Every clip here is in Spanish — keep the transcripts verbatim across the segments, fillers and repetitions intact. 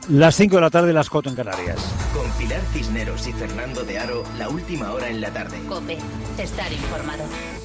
Las cinco de la tarde, las cuatro en Canarias. Con Pilar Cisneros y Fernando de Aro, la última hora en la tarde. COPE, estar informado.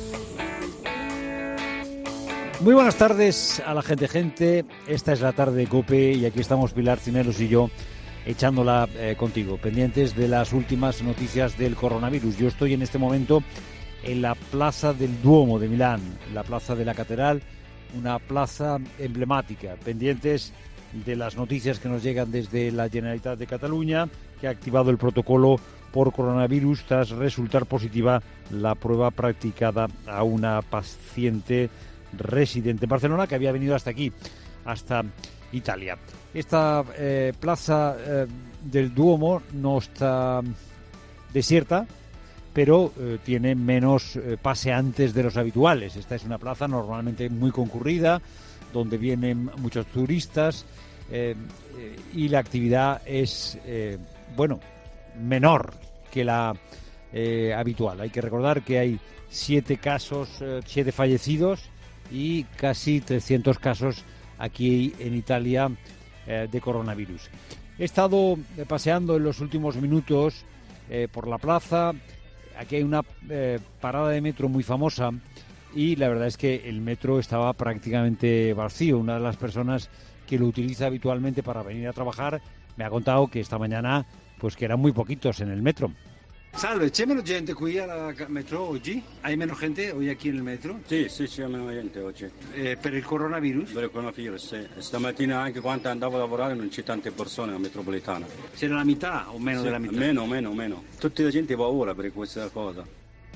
Muy buenas tardes a la gente, gente. Esta es la tarde de COPE y aquí estamos Pilar Cisneros y yo echándola eh, contigo, pendientes de las últimas noticias del coronavirus. Yo estoy en este momento en la Plaza del Duomo de Milán, la Plaza de la Catedral, una plaza emblemática, pendientes de las noticias que nos llegan desde la Generalitat de Cataluña, que ha activado el protocolo por coronavirus tras resultar positiva la prueba practicada a una paciente residente en Barcelona que había venido hasta aquí, hasta Italia. Esta eh, plaza eh, del Duomo no está desierta, pero eh, tiene menos eh, paseantes de los habituales. Esta es una plaza normalmente muy concurrida, donde vienen muchos turistas eh, eh, y la actividad es, eh, bueno, menor que la eh, habitual. Hay que recordar que hay siete casos, eh, siete fallecidos y casi trescientos casos aquí en Italia eh, de coronavirus. He estado eh, paseando en los últimos minutos eh, por la plaza. Aquí hay una eh, parada de metro muy famosa y la verdad es que el metro estaba prácticamente vacío. Una de las personas que lo utiliza habitualmente para venir a trabajar me ha contado que esta mañana pues que eran muy poquitos en el metro. Salve, c'è meno gente qui al metro oggi? Hai meno gente hoy aquí en el metro? Sì, sì, c'è meno gente oggi. Eh, per il coronavirus? Per il coronavirus, sì. Stamattina anche quando andavo a lavorare non c'è tante persone nella metropolitana. C'era la metà o meno sì, della metà? Meno, meno, meno. Tutta la gente ha paura per questa cosa.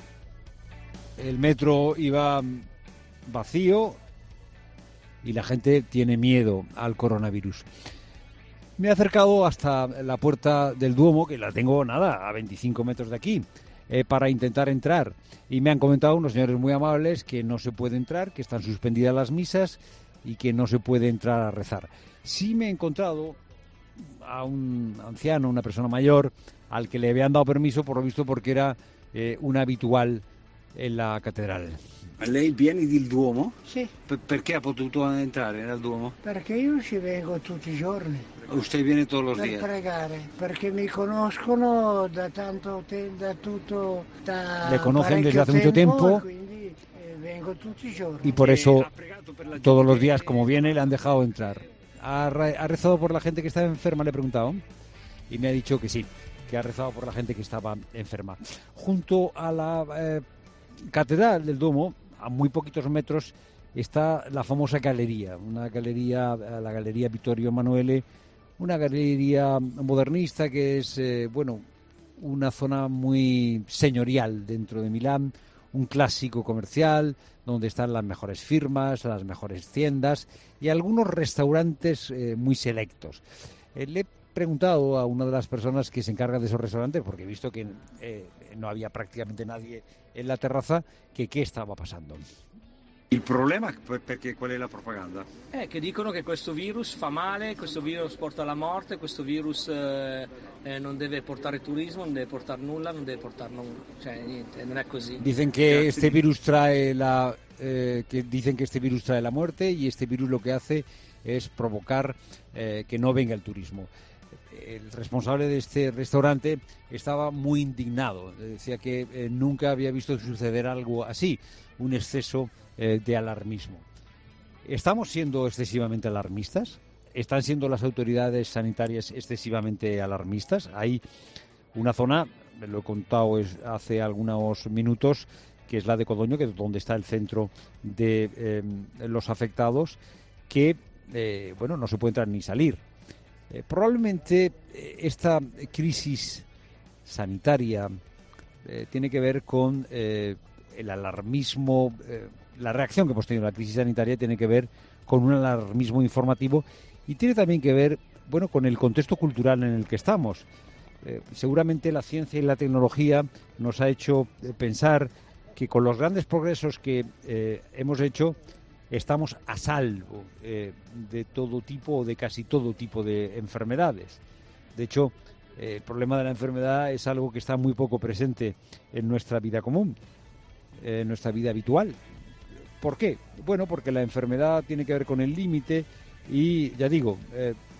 El metro iba vacío y la gente tiene miedo al coronavirus. Me he acercado hasta la puerta del Duomo, que la tengo, nada, a veinticinco metros de aquí, eh, para intentar entrar. Y me han comentado unos señores muy amables que no se puede entrar, que están suspendidas las misas y que no se puede entrar a rezar. Sí me he encontrado a un anciano, una persona mayor, al que le habían dado permiso, por lo visto, porque era eh, un habitual en la catedral. Lei viene del Duomo? Sì. Per- perché ha potuto entrare nel Duomo? Perché io ci vengo tutti i giorni. Usted viene todos los per días. pregare, perché mi conoscono da tanto tempo, da tutto, da Le conocen desde hace parecchio mucho tiempo. Quindi eh, vengo tutti i giorni. Y por eso Eh, todos los días, como viene, le han dejado entrar. ¿Ha, re- ha rezado por la gente que estaba enferma? Le he preguntado. Y me ha dicho que sí, que ha rezado por la gente que estaba enferma. Junto a la eh, catedral del Duomo, a muy poquitos metros, está la famosa galería, una galería, la Galería Vittorio Emanuele, una galería modernista que es, eh, bueno, una zona muy señorial dentro de Milán, un clásico comercial donde están las mejores firmas, las mejores tiendas y algunos restaurantes eh, muy selectos. Eh, le he preguntado a una de las personas que se encarga de esos restaurantes, porque he visto que eh, no había prácticamente nadie en la terraza, que qué estaba pasando. Il problema perché qual è la propaganda? Eh, che dicono che questo virus fa male, questo virus porta alla morte, questo virus eh, eh, non deve portare turismo, non deve portare nulla, non deve portare non, cioè niente, non è così. Dicen que este virus trae la eh, que dicen que este virus trae la muerte y este virus lo que hace es provocar eh, que no venga el turismo. El responsable de este restaurante estaba muy indignado, decía que eh, nunca había visto suceder algo así, un exceso eh, de alarmismo. ¿Estamos siendo excesivamente alarmistas? ¿Están siendo las autoridades sanitarias excesivamente alarmistas? Hay una zona, lo he contado es, hace algunos minutos, que es la de Codoño, que es donde está el centro de eh, los afectados, que eh, bueno, no se puede entrar ni salir. Eh, probablemente eh, esta crisis sanitaria eh, tiene que ver con eh, el alarmismo, eh, la reacción que hemos tenido a la crisis sanitaria tiene que ver con un alarmismo informativo y tiene también que ver, bueno, con el contexto cultural en el que estamos. Eh, seguramente la ciencia y la tecnología nos ha hecho eh, pensar que con los grandes progresos que eh, hemos hecho estamos a salvo eh, de todo tipo o de casi todo tipo de enfermedades. De hecho, eh, el problema de la enfermedad es algo que está muy poco presente en nuestra vida común, eh, en nuestra vida habitual. ¿Por qué? Bueno, porque la enfermedad tiene que ver con el límite y, ya digo, eh,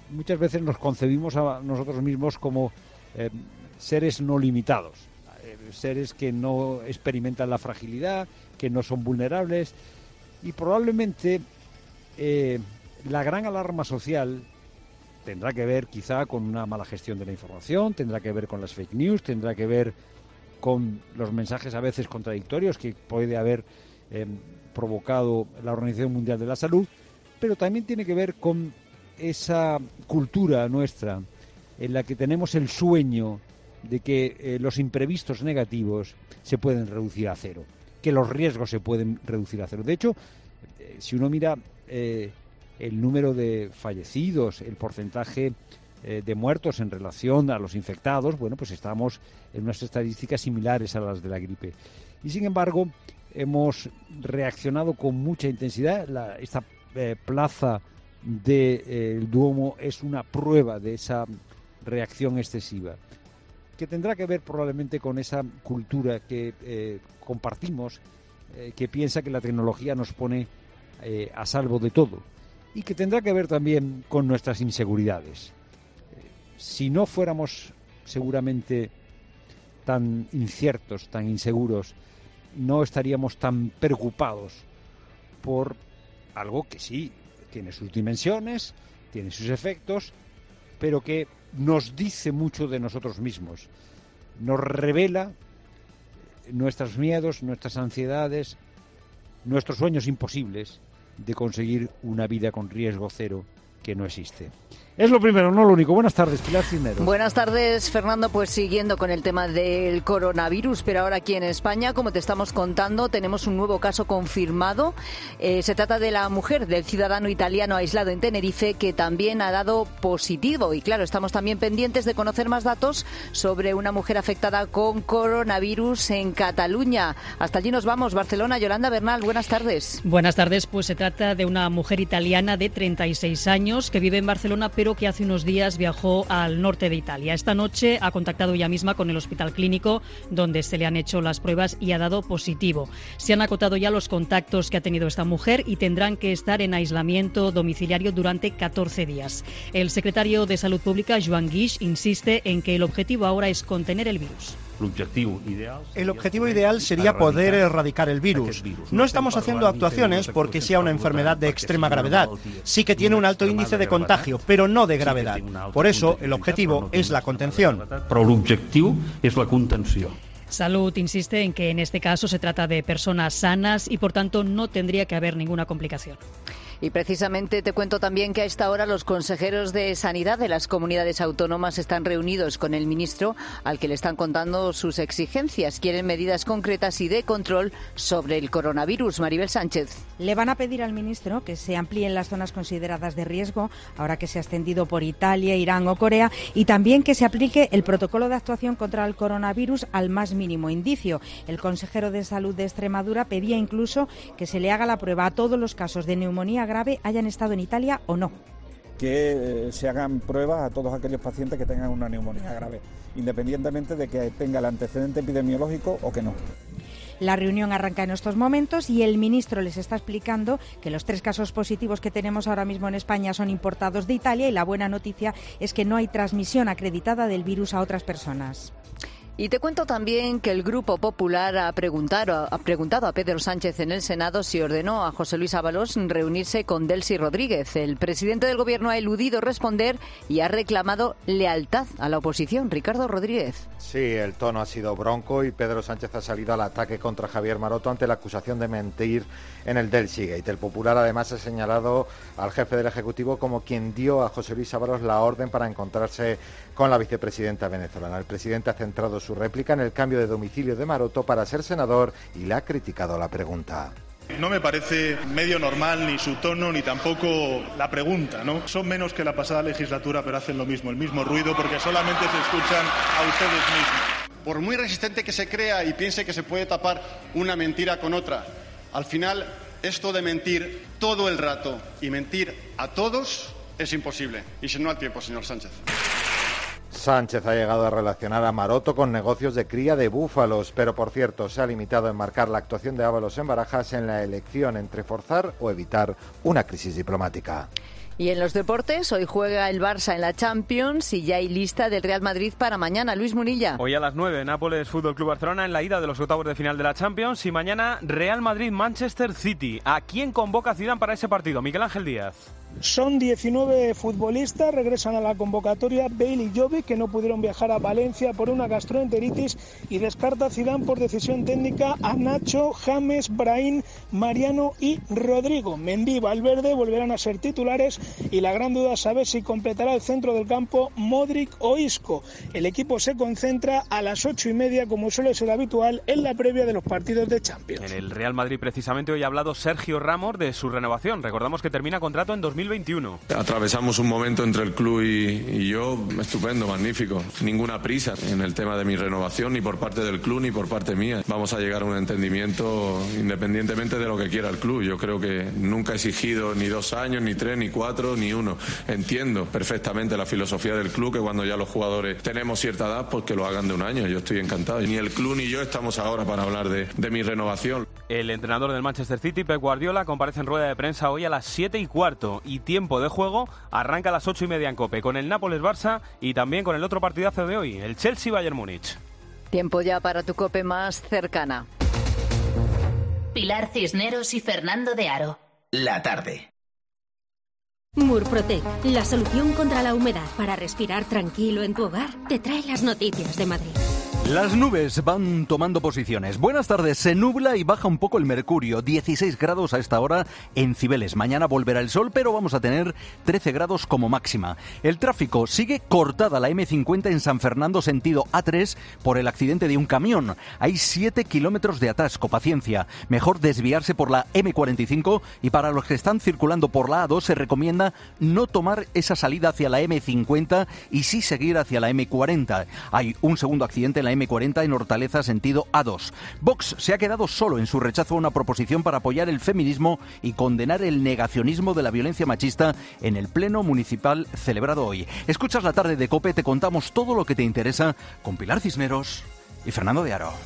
muchas veces nos concebimos a nosotros mismos como eh, seres no limitados, eh, seres que no experimentan la fragilidad, que no son vulnerables, y probablemente eh, la gran alarma social tendrá que ver quizá con una mala gestión de la información, tendrá que ver con las fake news, tendrá que ver con los mensajes a veces contradictorios que puede haber eh, provocado la Organización Mundial de la Salud, pero también tiene que ver con esa cultura nuestra en la que tenemos el sueño de que eh, los imprevistos negativos se pueden reducir a cero, que los riesgos se pueden reducir a cero. De hecho, eh, si uno mira eh, el número de fallecidos, el porcentaje eh, de muertos en relación a los infectados, bueno, pues estamos en unas estadísticas similares a las de la gripe. Y sin embargo, hemos reaccionado con mucha intensidad. La, esta eh, plaza del de, eh, Duomo es una prueba de esa reacción excesiva, que tendrá que ver probablemente con esa cultura que eh, compartimos, eh, que piensa que la tecnología nos pone eh, a salvo de todo, y que tendrá que ver también con nuestras inseguridades. Eh, si no fuéramos seguramente tan inciertos, tan inseguros, no estaríamos tan preocupados por algo que sí tiene sus dimensiones, tiene sus efectos, pero que nos dice mucho de nosotros mismos, nos revela nuestros miedos, nuestras ansiedades, nuestros sueños imposibles de conseguir una vida con riesgo cero que no existe. Es lo primero, no lo único. Buenas tardes, Pilar Cisneros. Buenas tardes, Fernando. Pues siguiendo con el tema del coronavirus, pero ahora aquí en España, como te estamos contando, tenemos un nuevo caso confirmado. Eh, se trata de la mujer del ciudadano italiano aislado en Tenerife, que también ha dado positivo. Y claro, estamos también pendientes de conocer más datos sobre una mujer afectada con coronavirus en Cataluña. Hasta allí nos vamos. Barcelona, Yolanda Bernal, buenas tardes. Buenas tardes. Pues se trata de una mujer italiana de treinta y seis años que vive en Barcelona, pero que hace unos días viajó al norte de Italia. Esta noche ha contactado ella misma con el Hospital Clínico, donde se le han hecho las pruebas y ha dado positivo. Se han acotado ya los contactos que ha tenido esta mujer y tendrán que estar en aislamiento domiciliario durante catorce días. El secretario de Salud Pública, Joan Guix, insiste en que el objetivo ahora es contener el virus. El objetivo ideal sería poder erradicar el virus. No estamos haciendo actuaciones porque sea una enfermedad de extrema gravedad. Sí que tiene un alto índice de contagio, pero no de gravedad. Por eso, el objetivo es la contención. Pero el objetivo es la contención. Salud insiste en que en este caso se trata de personas sanas y por tanto no tendría que haber ninguna complicación. Y precisamente te cuento también que a esta hora los consejeros de Sanidad de las comunidades autónomas están reunidos con el ministro, al que le están contando sus exigencias. Quieren medidas concretas y de control sobre el coronavirus. Maribel Sánchez. Le van a pedir al ministro que se amplíen las zonas consideradas de riesgo, ahora que se ha extendido por Italia, Irán o Corea, y también que se aplique el protocolo de actuación contra el coronavirus al más mínimo indicio. El consejero de Salud de Extremadura pedía incluso que se le haga la prueba a todos los casos de neumonía grave, hayan estado en Italia o no. Que se hagan pruebas a todos aquellos pacientes que tengan una neumonía grave, independientemente de que tenga el antecedente epidemiológico o que no. La reunión arranca en estos momentos y el ministro les está explicando que los tres casos positivos que tenemos ahora mismo en España son importados de Italia y la buena noticia es que no hay transmisión acreditada del virus a otras personas. Y te cuento también que el Grupo Popular ha preguntado, ha preguntado a Pedro Sánchez en el Senado si ordenó a José Luis Ábalos reunirse con Delcy Rodríguez. El presidente del Gobierno ha eludido responder y ha reclamado lealtad a la oposición. Ricardo Rodríguez. Sí, el tono ha sido bronco y Pedro Sánchez ha salido al ataque contra Javier Maroto ante la acusación de mentir en el Delcy Gate. El Popular además ha señalado al jefe del Ejecutivo como quien dio a José Luis Ábalos la orden para encontrarse con la vicepresidenta venezolana. El presidente ha centrado su réplica en el cambio de domicilio de Maroto para ser senador y le ha criticado la pregunta. No me parece medio normal ni su tono ni tampoco la pregunta, ¿no? Son menos que la pasada legislatura, pero hacen lo mismo, el mismo ruido, porque solamente se escuchan a ustedes mismos. Por muy resistente que se crea y piense que se puede tapar una mentira con otra, al final esto de mentir todo el rato y mentir a todos es imposible. Y si no, al tiempo, señor Sánchez. Sánchez ha llegado a relacionar a Maroto con negocios de cría de búfalos, pero por cierto se ha limitado a enmarcar la actuación de Ábalos en Barajas en la elección entre forzar o evitar una crisis diplomática. Y en los deportes, hoy juega el Barça en la Champions y ya hay lista del Real Madrid para mañana. Luis Munilla. Hoy a las nueve, Nápoles Fútbol Club Barcelona en la ida de los octavos de final de la Champions y mañana Real Madrid-Manchester City. ¿A quién convoca Zidane para ese partido? Miguel Ángel Díaz. Son diecinueve futbolistas, regresan a la convocatoria Bale y Jovic, que no pudieron viajar a Valencia por una gastroenteritis, y descarta Zidane por decisión técnica a Nacho, James, Brahim, Mariano y Rodrigo. Mendy, Valverde volverán a ser titulares y la gran duda es saber si completará el centro del campo Modric o Isco. El equipo se concentra a las ocho y media, como suele ser habitual en la previa de los partidos de Champions. En el Real Madrid precisamente hoy ha hablado Sergio Ramos de su renovación. Recordamos que termina contrato en dos mil veintiuno. Atravesamos un momento entre el club y, y yo estupendo, magnífico. Ninguna prisa en el tema de mi renovación, ni por parte del club ni por parte mía. Vamos a llegar a un entendimiento independientemente de lo que quiera el club. Yo creo que nunca he exigido ni dos años, ni tres, ni cuatro, ni uno. Entiendo perfectamente la filosofía del club, que cuando ya los jugadores tenemos cierta edad, pues que lo hagan de un año. Yo estoy encantado. Ni el club ni yo estamos ahora para hablar de, de mi renovación. El entrenador del Manchester City, Pep Guardiola, comparece en rueda de prensa hoy a las siete y cuarto y tiempo de juego arranca a las ocho y media en COPE con el Nápoles-Barça y también con el otro partidazo de hoy, el Chelsea-Bayern Múnich. Tiempo ya para tu COPE más cercana. Pilar Cisneros y Fernando de Aro. La tarde. Murprotec, la solución contra la humedad para respirar tranquilo en tu hogar, te trae las noticias de Madrid. Las nubes van tomando posiciones. Buenas tardes, se nubla y baja un poco el mercurio. dieciséis grados a esta hora en Cibeles. Mañana volverá el sol, pero vamos a tener trece grados como máxima. El tráfico sigue cortada la eme cincuenta en San Fernando sentido a tres por el accidente de un camión. Hay siete kilómetros de atasco, paciencia. Mejor desviarse por la eme cuarenta y cinco y para los que están circulando por la a dos se recomienda no tomar esa salida hacia la eme cincuenta y sí seguir hacia la eme cuarenta. Hay un segundo accidente en la eme cuarenta en Hortaleza sentido a dos. Vox se ha quedado solo en su rechazo a una proposición para apoyar el feminismo y condenar el negacionismo de la violencia machista en el pleno municipal celebrado hoy. Escuchas la tarde de COPE, te contamos todo lo que te interesa con Pilar Cisneros y Fernando de Aro.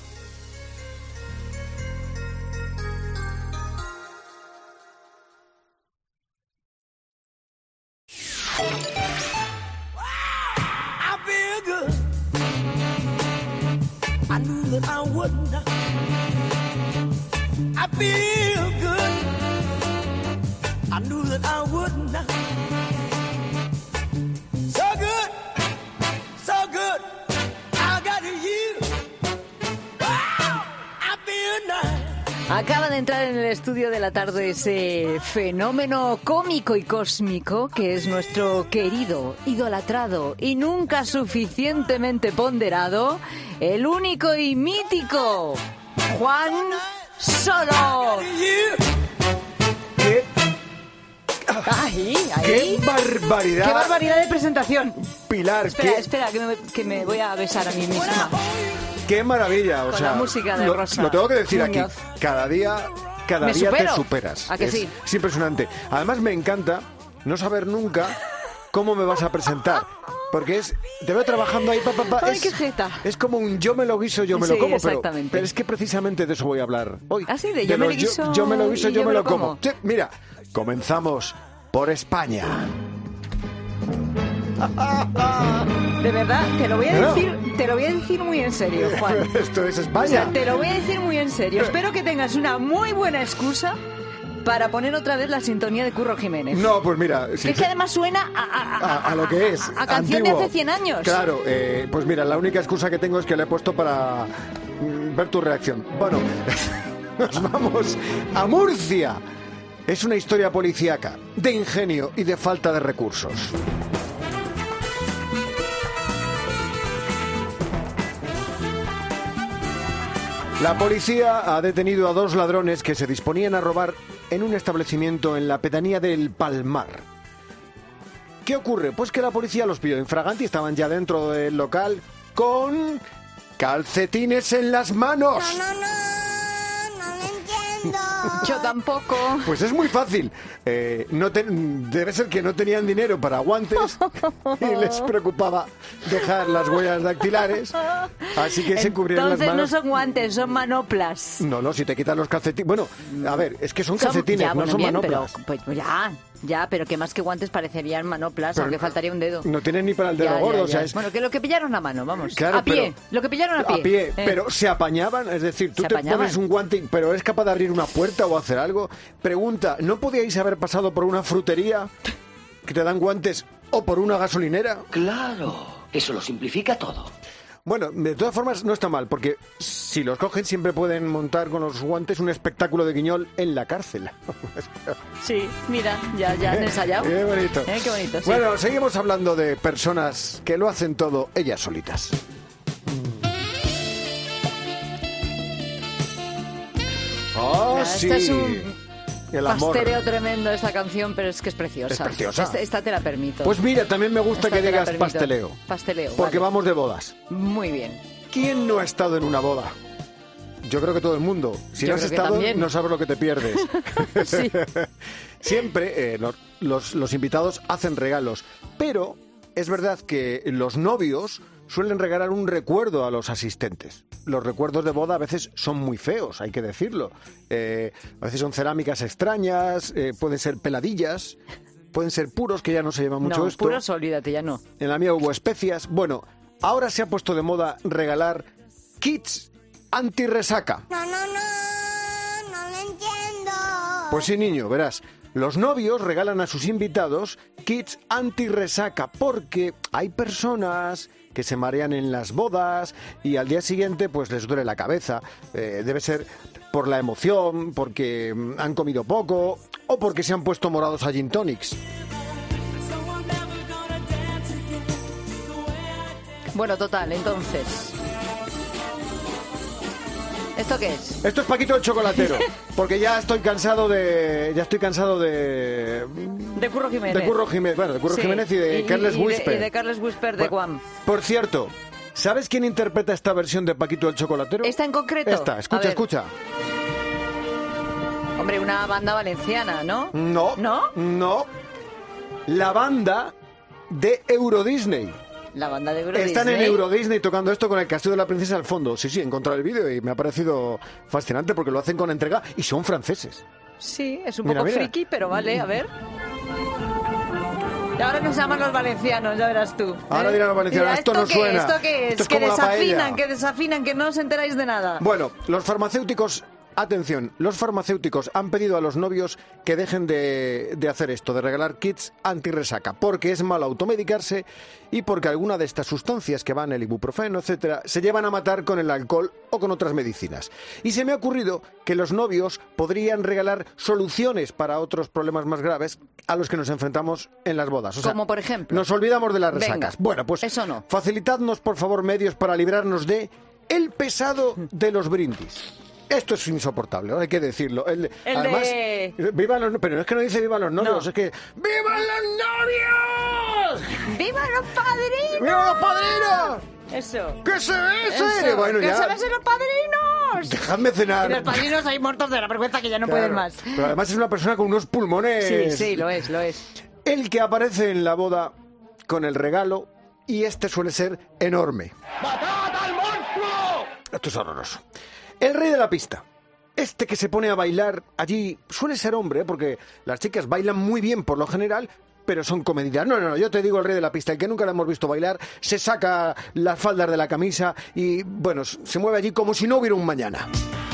I knew that I would not. I feel good. I knew that I would not. So good, so good. I got you. Wow, I feel nice. Acaba de entrar en el estudio de la tarde ese fenómeno cómico y cósmico que es nuestro querido, idolatrado y nunca suficientemente ponderado, el único y mítico Juan Solo. ¿Qué? Ahí, ahí. ¡Qué barbaridad! ¡Qué barbaridad de presentación! Pilar, espera, ¿qué? espera, que me, que me voy a besar a mí misma. ¡Qué maravilla! O Con sea, la música de lo, Rosa lo tengo que decir Muñoz. aquí. Cada día, cada ¿Me día supero? te superas. ¿A que es, sí? es impresionante. Además, me encanta no saber nunca cómo me vas a presentar. Porque es, te veo trabajando ahí, pa, pa, pa, ¡Ay, es, qué jeta! es como un yo me lo guiso, yo me Sí, lo como. Pero, exactamente. pero es que precisamente de eso voy a hablar hoy. ¿Ah, sí? De yo me los lo guiso yo, yo me lo guiso, y yo, me lo como. Sí, mira, comenzamos por España. De verdad, te lo voy a No. decir, te lo voy a decir muy en serio, Juan. Esto es O España. sea, te lo voy a decir muy en serio. Espero que tengas una muy buena excusa para poner otra vez la sintonía de Curro Jiménez. No, pues mira, Que si es que además suena a, a- a- a, a lo que es. a canción antiguo. de hace cien años. Claro, eh, pues mira, la única excusa que tengo es que le he puesto para mm, ver tu reacción. Bueno, nos vamos a Murcia. Es una historia policíaca, de ingenio y de falta de recursos. La policía ha detenido a dos ladrones que se disponían a robar en un establecimiento en la pedanía del Palmar. ¿Qué ocurre? Pues que la policía los pilló infraganti, estaban ya dentro del local con calcetines en las manos. No, no, no, no me Yo tampoco. Pues es muy fácil. Eh, no te- debe ser que no tenían dinero para guantes y les preocupaba dejar las huellas dactilares, así que se cubrieron las Entonces no manos. son guantes, son manoplas. No, no, si te quitan los calcetines... Bueno, a ver, es que son calcetines, ya, no bueno, son bien, manoplas. Pero, pues ya, ya, pero que más que guantes parecerían manoplas, Pero aunque no- faltaría un dedo. No tienen ni para el dedo Ya, gordo, ya, o sea, ya. es... Bueno, que lo que pillaron a mano, vamos. Claro, a pie, pero- lo que pillaron a pie. A pie, Eh. pero se apañaban, es decir, tú Se te apañaban. pones un guante, pero eres capaz de abrir una puerta o hacer algo. Pregunta, ¿no podíais haber pasado por una frutería que te dan guantes o por una gasolinera? Claro, eso lo simplifica todo. Bueno, de todas formas no está mal, porque si los cogen siempre pueden montar con los guantes un espectáculo de guiñol en la cárcel. Sí, mira, ya, ya han ensayado. Qué bonito. Eh, qué bonito, sí. Bueno, seguimos hablando de personas que lo hacen todo ellas solitas. Oh, Mira, sí. Este es un El amor. pastereo tremendo esta canción, pero es que es preciosa. Es preciosa. Esta, esta te la permito. Pues mira, también me gusta Esta que te la digas permito. pasteleo. Pasteleo, Porque vale. vamos de bodas. Muy bien. ¿Quién no ha estado en una boda? Yo creo que todo el mundo. Si Yo no has creo que estado, también. no sabes lo que te pierdes. Sí. Siempre eh, los, los- los invitados hacen regalos, pero es verdad que los novios suelen regalar un recuerdo a los asistentes. Los recuerdos de boda a veces son muy feos, hay que decirlo. Eh, a veces son cerámicas extrañas, eh, pueden ser peladillas, pueden ser puros, que ya no se lleva mucho No, esto. puros, olvídate, ya no. En la mía hubo especias. Bueno, ahora se ha puesto de moda regalar kits anti-resaca. No, no, no, no lo entiendo. Pues sí, niño, verás. Los novios regalan a sus invitados kits anti-resaca porque hay personas que se marean en las bodas y al día siguiente pues les duele la cabeza. Eh, debe ser por la emoción, porque mm, han comido poco o porque se han puesto morados a gin tonics. Bueno, total, entonces. ¿Esto qué es? Esto es Paquito el chocolatero, porque ya estoy cansado de... Ya estoy cansado de... De Curro Jiménez. De Curro Jiménez, bueno, de Curro Sí. Jiménez y de Carles y de- Whisper. Y de Carles Whisper de Bueno, Guam. Por cierto, ¿sabes quién interpreta esta versión de Paquito el chocolatero? ¿Esta en concreto? Esta, A escucha, ver. escucha. Hombre, una banda valenciana, ¿no? No, ¿No? no. La banda de Euro Disney. La banda de Euro Están Disney. en Euro Disney tocando esto con el Castillo de la Princesa al fondo. Sí, sí, he encontrado el vídeo y me ha parecido fascinante porque lo hacen con entrega y son franceses. Sí, es un Mira, poco mira. friki, pero vale, a ver. Y ahora nos llaman los valencianos, ya verás tú. Ahora dirán los valencianos, Dirá, esto no qué? suena. ¿Esto qué es? Esto es que como la desafinan, paella. que desafinan, que no os enteráis de nada. Bueno, los farmacéuticos, atención, los farmacéuticos han pedido a los novios que dejen de, de hacer esto, de regalar kits anti-resaca, porque es malo automedicarse y porque alguna de estas sustancias que van, el ibuprofeno, etcétera, se llevan a matar con el alcohol o con otras medicinas. Y se me ha ocurrido que los novios podrían regalar soluciones para otros problemas más graves a los que nos enfrentamos en las bodas. O sea, Como por ejemplo. nos olvidamos de las Venga, resacas. Bueno, pues eso no. facilitadnos por favor medios para librarnos de el pesado de los brindis. Esto es insoportable, ¿no? Hay que decirlo. El, El además, de- vivan los, pero no es que no dice vivan los novios, No. es que ¡vivan los novios! ¡Viva los padrinos! ¡Viva los padrinos! Eso. ¡Que se besen! Eso, Bueno, ¡que ya. se besen los padrinos! Dejadme cenar. Y los padrinos ahí muertos de la vergüenza que ya no Claro. pueden más. Pero además es una persona con unos pulmones. Sí, sí, lo es, lo es. El que aparece en la boda con el regalo y este suele ser enorme. ¡Matad al monstruo! Esto es horroroso. El rey de la pista. Este que se pone a bailar allí suele ser hombre, ¿eh? Porque las chicas bailan muy bien por lo general, pero son comedidas. No, no, no, yo te digo el rey de la pista, el que nunca le hemos visto bailar, se saca las faldas de la camisa y, bueno, se mueve allí como si no hubiera un mañana.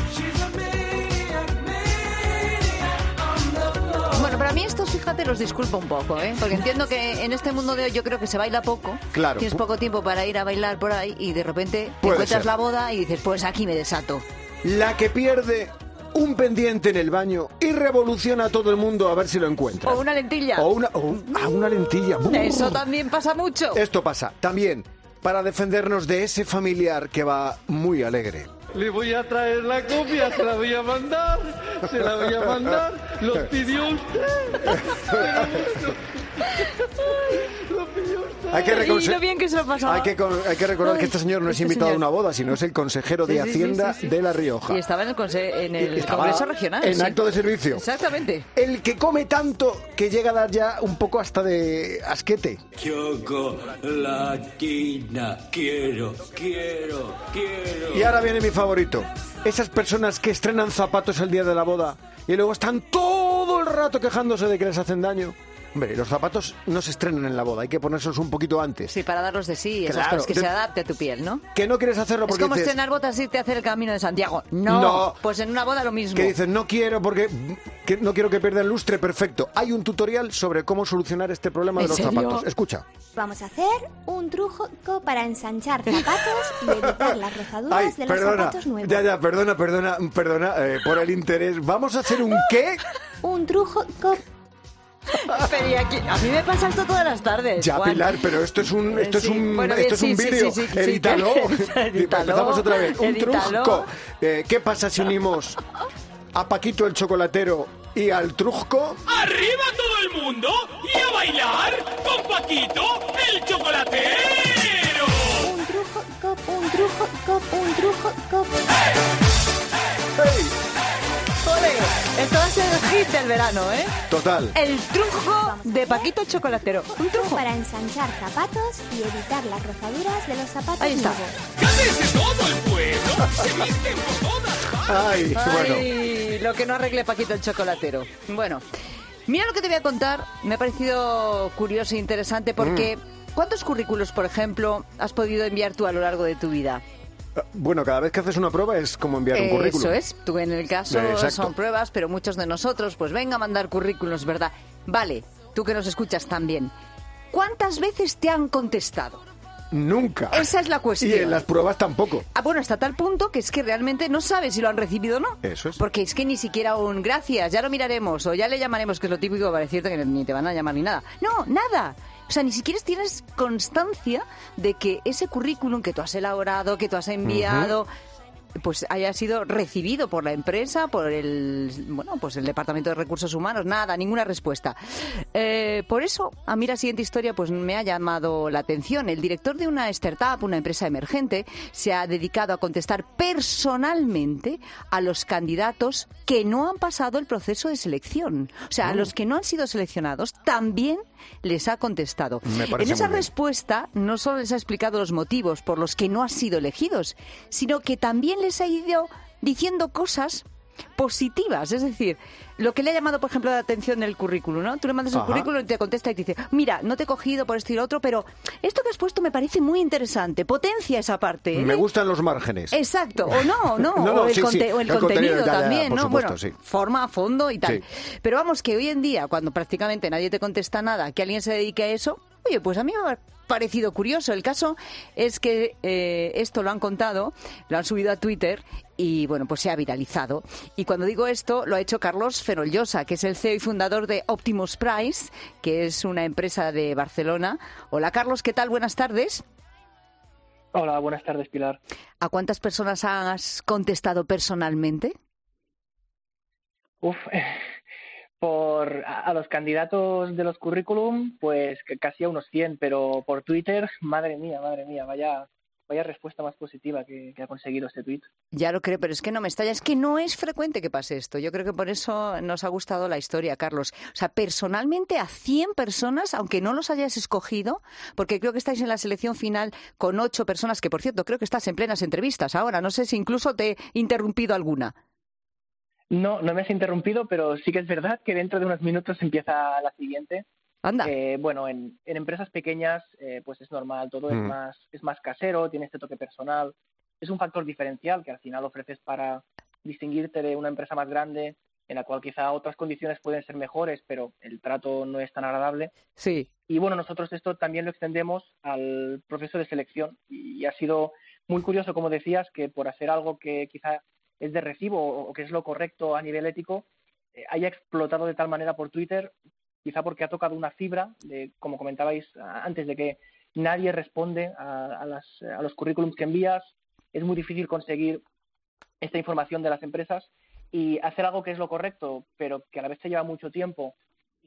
Bueno, pero a mí estos, fíjate, los disculpo un poco, ¿eh? Porque entiendo que en este mundo de hoy yo creo que se baila poco. Claro. Tienes poco tiempo para ir a bailar por ahí y de repente te Puede encuentras ser. la boda y dices, pues aquí me desato. La que pierde un pendiente en el baño y revoluciona a todo el mundo a ver si lo encuentra. O una lentilla. O una, o un- ah, una lentilla. ¡Bum! Eso también pasa mucho. Esto pasa también para defendernos de ese familiar que va muy alegre. Le voy a traer la copia, se la voy a mandar, se la voy a mandar. Los pidió usted. Lo pidió usted. Hay que, y lo bien que se lo pasaba. Hay que, hay que recordar Ay, que este señor no es invitado señor. a una boda, sino es el consejero de sí, sí, Hacienda sí, sí, sí. de La Rioja. Y estaba en el, conse en el Congreso Regional. En sí. acto de servicio. Exactamente. El que come tanto que llega a dar ya un poco hasta de asquete. Chocolatina, quiero, quiero, quiero. Y ahora viene mi favorito. Esas personas que estrenan zapatos el día de la boda y luego están todo el rato quejándose de que les hacen daño. Hombre, los zapatos no se estrenan en la boda, hay que ponérselos un poquito antes. Sí, para darlos de sí, esas claro, cosas que de... se adapte a tu piel, ¿no? Que no quieres hacerlo porque es como dices... estrenar botas y te hacer el Camino de Santiago. No, no, pues en una boda lo mismo. Que dices, no quiero porque que no quiero que pierda el lustre, perfecto. Hay un tutorial sobre cómo solucionar este problema de los serio? zapatos. Escucha. Vamos a hacer un truco para ensanchar zapatos y evitar las rozaduras Ay, de perdona, los zapatos nuevos. Ya, ya, perdona, perdona, perdona, eh, por el interés. Vamos a hacer un ¿qué? Un truco... Pero aquí, a mí me pasa esto todas las tardes. Ya, Juan. Pilar, pero esto es un esto sí, es un bueno, esto sí, es un sí, vídeo. Sí, sí, sí, edítalo. sí, edítalo. Empezamos otra vez. Un edítalo. truco. Eh, ¿Qué pasa si unimos a Paquito el chocolatero y al truco? ¡Arriba todo el mundo! ¡Y a bailar con Paquito el chocolatero! Un truco, cop, un truco, cop, un truco, cop. ¡Hey! ¡Ole! Esto va a ser el hit del verano, ¿eh? Total. El truco de Paquito Chocolatero. Un truco para ensanchar zapatos y evitar las rozaduras de los zapatos Ahí está. nuevos. ¡Cállese todo el pueblo! ¡Se visten por todas! Ay, bueno. Ay, lo que no arregle Paquito el Chocolatero. Bueno, mira lo que te voy a contar. Me ha parecido curioso e interesante porque... Mm. ¿Cuántos currículos, por ejemplo, has podido enviar tú a lo largo de tu vida? Bueno, cada vez que haces una prueba es como enviar un Eso currículum. Eso es, tú en el caso Exacto. son pruebas, pero muchos de nosotros, pues venga a mandar currículos, ¿verdad? Vale, tú que nos escuchas también. ¿Cuántas veces te han contestado? Nunca. Esa es la cuestión. Y en las pruebas tampoco. Ah, bueno, hasta tal punto que es que realmente no sabes si lo han recibido o no. Eso es. Porque es que ni siquiera un gracias, ya lo miraremos, o ya le llamaremos, que es lo típico para decirte que ni te van a llamar ni nada. No, nada. O sea, ni siquiera tienes constancia de que ese currículum que tú has elaborado, que tú has enviado... Uh-huh. pues haya sido recibido por la empresa, por el bueno, pues el Departamento de Recursos Humanos, nada, ninguna respuesta. Eh, por eso, a mí la siguiente historia pues me ha llamado la atención. El director de una startup, una empresa emergente, se ha dedicado a contestar personalmente a los candidatos que no han pasado el proceso de selección. O sea, oh. a los que no han sido seleccionados también les ha contestado. En esa respuesta no solo les ha explicado los motivos por los que no han sido elegidos, sino que también les ha ido diciendo cosas positivas, es decir, lo que le ha llamado, por ejemplo, la atención del currículum, ¿no? Tú le mandas el currículum y te contesta y te dice, mira, no te he cogido por esto y lo otro, pero esto que has puesto me parece muy interesante, potencia esa parte, ¿eh? Me gustan los márgenes. Exacto, o no, no, no, no o el, sí, conte- sí. o el, el contenido, contenido ya, también, ya, ¿no? Supuesto, bueno, sí. forma, fondo y tal. Sí. Pero vamos, que hoy en día, cuando prácticamente nadie te contesta nada, que alguien se dedique a eso, oye, pues a mí me ha parecido curioso. El caso es que eh, esto lo han contado, lo han subido a Twitter y, bueno, pues se ha viralizado. Y cuando digo esto, lo ha hecho Carlos Fenollosa, que es el C E O y fundador de Optimus Price, que es una empresa de Barcelona. Hola, Carlos, ¿qué tal? Buenas tardes. Hola, buenas tardes, Pilar. ¿A cuántas personas has contestado personalmente? Uf, por a los candidatos de los currículum, pues casi a unos cien, pero por Twitter, madre mía, madre mía, vaya vaya respuesta más positiva que, que ha conseguido este tuit. Ya lo creo, pero es que no me estalla, es que no es frecuente que pase esto. Yo creo que por eso nos ha gustado la historia, Carlos. O sea, personalmente a cien personas, aunque no los hayas escogido, porque creo que estáis en la selección final con ocho personas, que por cierto, creo que estás en plenas entrevistas ahora. No sé si incluso te he interrumpido alguna. No, no me has interrumpido, pero sí que es verdad que dentro de unos minutos empieza la siguiente. Anda. Eh, bueno, en, en empresas pequeñas eh, pues es normal, todo mm. es más es más casero, tiene este toque personal. Es un factor diferencial que al final ofreces para distinguirte de una empresa más grande en la cual quizá otras condiciones pueden ser mejores, pero el trato no es tan agradable. Sí. Y bueno, nosotros esto también lo extendemos al proceso de selección y ha sido muy curioso, como decías, que por hacer algo que quizá es de recibo o que es lo correcto a nivel ético, eh, haya explotado de tal manera por Twitter, quizá porque ha tocado una fibra, de, como comentabais antes, de que nadie responde a, a, las, a los currículums que envías, es muy difícil conseguir esta información de las empresas y hacer algo que es lo correcto, pero que a la vez te lleva mucho tiempo y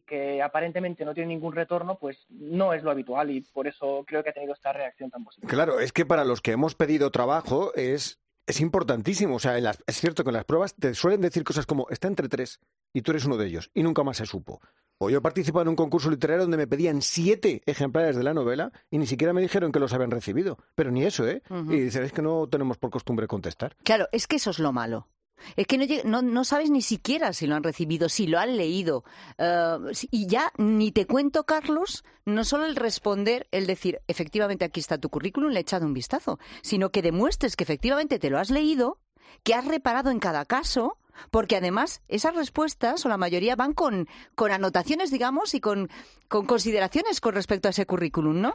que aparentemente no tiene ningún retorno, pues no es lo habitual y por eso creo que ha tenido esta reacción tan positiva. Claro, es que para los que hemos pedido trabajo es, es importantísimo. O sea, en las, es cierto que en las pruebas te suelen decir cosas como está entre tres y tú eres uno de ellos y nunca más se supo. O yo he participado en un concurso literario donde me pedían siete ejemplares de la novela y ni siquiera me dijeron que los habían recibido. Pero ni eso, ¿eh? Uh-huh. Y dicen, es que no tenemos por costumbre contestar. Claro, es que eso es lo malo. Es que no, no, no sabes ni siquiera si lo han recibido, si lo han leído. Uh, y ya ni te cuento, Carlos, no solo el responder, el decir, efectivamente aquí está tu currículum, le he echado un vistazo, sino que demuestres que efectivamente te lo has leído, que has reparado en cada caso, porque además esas respuestas, o la mayoría, van con, con anotaciones, digamos, y con, con consideraciones con respecto a ese currículum, ¿no?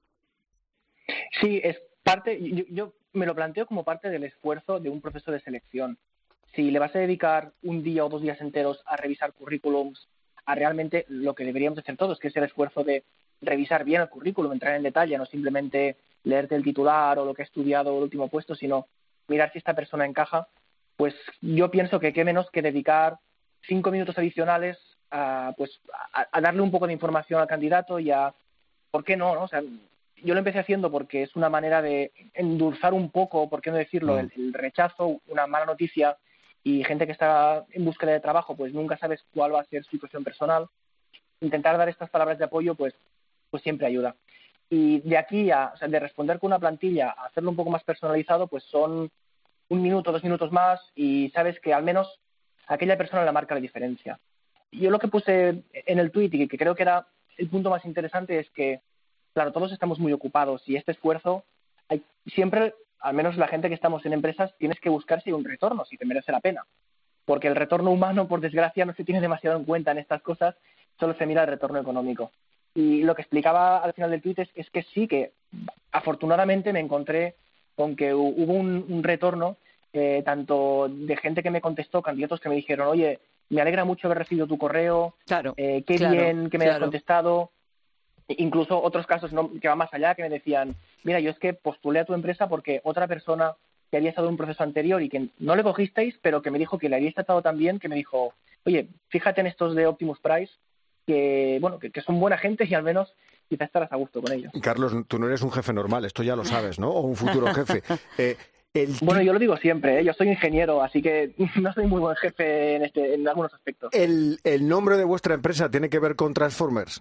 Sí, es parte, yo, yo me lo planteo como parte del esfuerzo de un proceso de selección. Si le vas a dedicar un día o dos días enteros a revisar currículums, a realmente lo que deberíamos hacer todos, que es el esfuerzo de revisar bien el currículum, entrar en detalle, no simplemente leerte el titular o lo que ha estudiado o el último puesto, sino mirar si esta persona encaja, pues yo pienso que qué menos que dedicar cinco minutos adicionales a, pues, a, a darle un poco de información al candidato y a, ¿por qué no? no? O sea, yo lo empecé haciendo porque es una manera de endulzar un poco, ¿por qué no decirlo?, el, el rechazo, una mala noticia, y gente que está en búsqueda de trabajo, pues nunca sabes cuál va a ser su situación personal. Intentar dar estas palabras de apoyo, pues, pues siempre ayuda. Y de aquí a, o sea, de responder con una plantilla a hacerlo un poco más personalizado, pues son un minuto, dos minutos más, y sabes que al menos aquella persona le marca la diferencia. Yo lo que puse en el tuit, y que creo que era el punto más interesante, es que, claro, todos estamos muy ocupados, y este esfuerzo, hay siempre, al menos la gente que estamos en empresas, tienes que buscar si hay un retorno, si te merece la pena. Porque el retorno humano, por desgracia, no se tiene demasiado en cuenta en estas cosas, solo se mira el retorno económico. Y lo que explicaba al final del tuit es, es que sí, que afortunadamente me encontré con que hubo un, un retorno, eh, tanto de gente que me contestó, candidatos que me dijeron, oye, me alegra mucho haber recibido tu correo, claro, eh, qué claro, bien que me claro. hayas contestado. Incluso otros casos, ¿no?, que van más allá, que me decían, mira, yo es que postulé a tu empresa porque otra persona que había estado en un proceso anterior y que no le cogisteis, pero que me dijo que le habíais tratado tan bien, que me dijo, oye, fíjate en estos de Optimus Price, que bueno, que, que son buena gente y al menos quizás estarás a gusto con ellos. Carlos, tú no eres un jefe normal, esto ya lo sabes, ¿no? O un futuro jefe. Eh, el... Bueno, yo lo digo siempre, ¿eh? Yo soy ingeniero, así que no soy muy buen jefe en, este, en algunos aspectos. El, ¿El nombre de vuestra empresa tiene que ver con Transformers?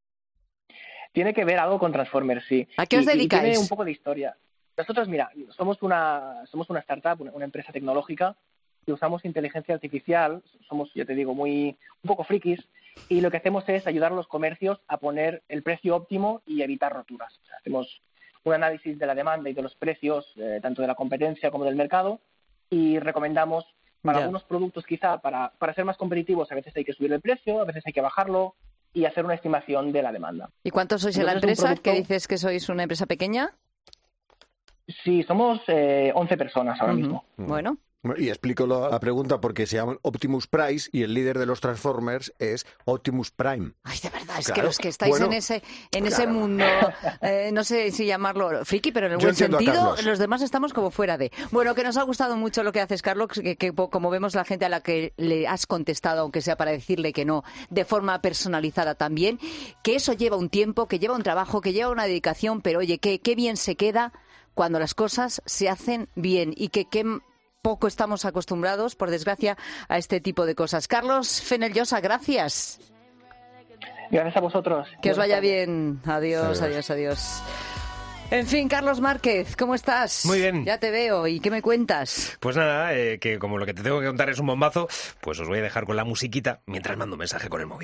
Tiene que ver algo con Transformers, sí. ¿A qué os y, dedicáis? Y tiene un poco de historia. Nosotros, mira, somos una somos una startup, una, una empresa tecnológica que usamos inteligencia artificial. Somos, yo te digo, muy un poco frikis. Y lo que hacemos es ayudar a los comercios a poner el precio óptimo y evitar roturas. O sea, hacemos un análisis de la demanda y de los precios, eh, tanto de la competencia como del mercado, y recomendamos para Ya. algunos productos, quizá, para, para ser más competitivos, a veces hay que subir el precio, a veces hay que bajarlo, y hacer una estimación de la demanda. ¿Y cuántos sois en la Entonces, empresa? un producto- ¿Qué dices que sois una empresa pequeña? Sí, somos eh, once personas ahora Ujú. mismo. Bueno. Y explico lo- la pregunta porque se llaman Optimus Price y el líder de los Transformers es Optimus Prime. Ay, de verdad, es Claro. que los que estáis Bueno, en ese en ese claro. mundo, eh, no sé si llamarlo friki, pero en el Yo buen entiendo a sentido, Carlos. los demás estamos como fuera de. Bueno, que nos ha gustado mucho lo que haces, Carlos, que, que como vemos la gente a la que le has contestado, aunque sea para decirle que no, de forma personalizada también, que eso lleva un tiempo, que lleva un trabajo, que lleva una dedicación, pero oye, que qué bien se queda cuando las cosas se hacen bien y que qué poco estamos acostumbrados, por desgracia, a este tipo de cosas. Carlos Fenellosa, gracias. Gracias a vosotros. Que os vaya bien. Adiós, Adiós. adiós, adiós. En fin, Carlos Márquez, ¿cómo estás? Muy bien. Ya te veo. ¿Y qué me cuentas? Pues nada, eh, que como lo que te tengo que contar es un bombazo, pues os voy a dejar con la musiquita mientras mando un mensaje con el móvil.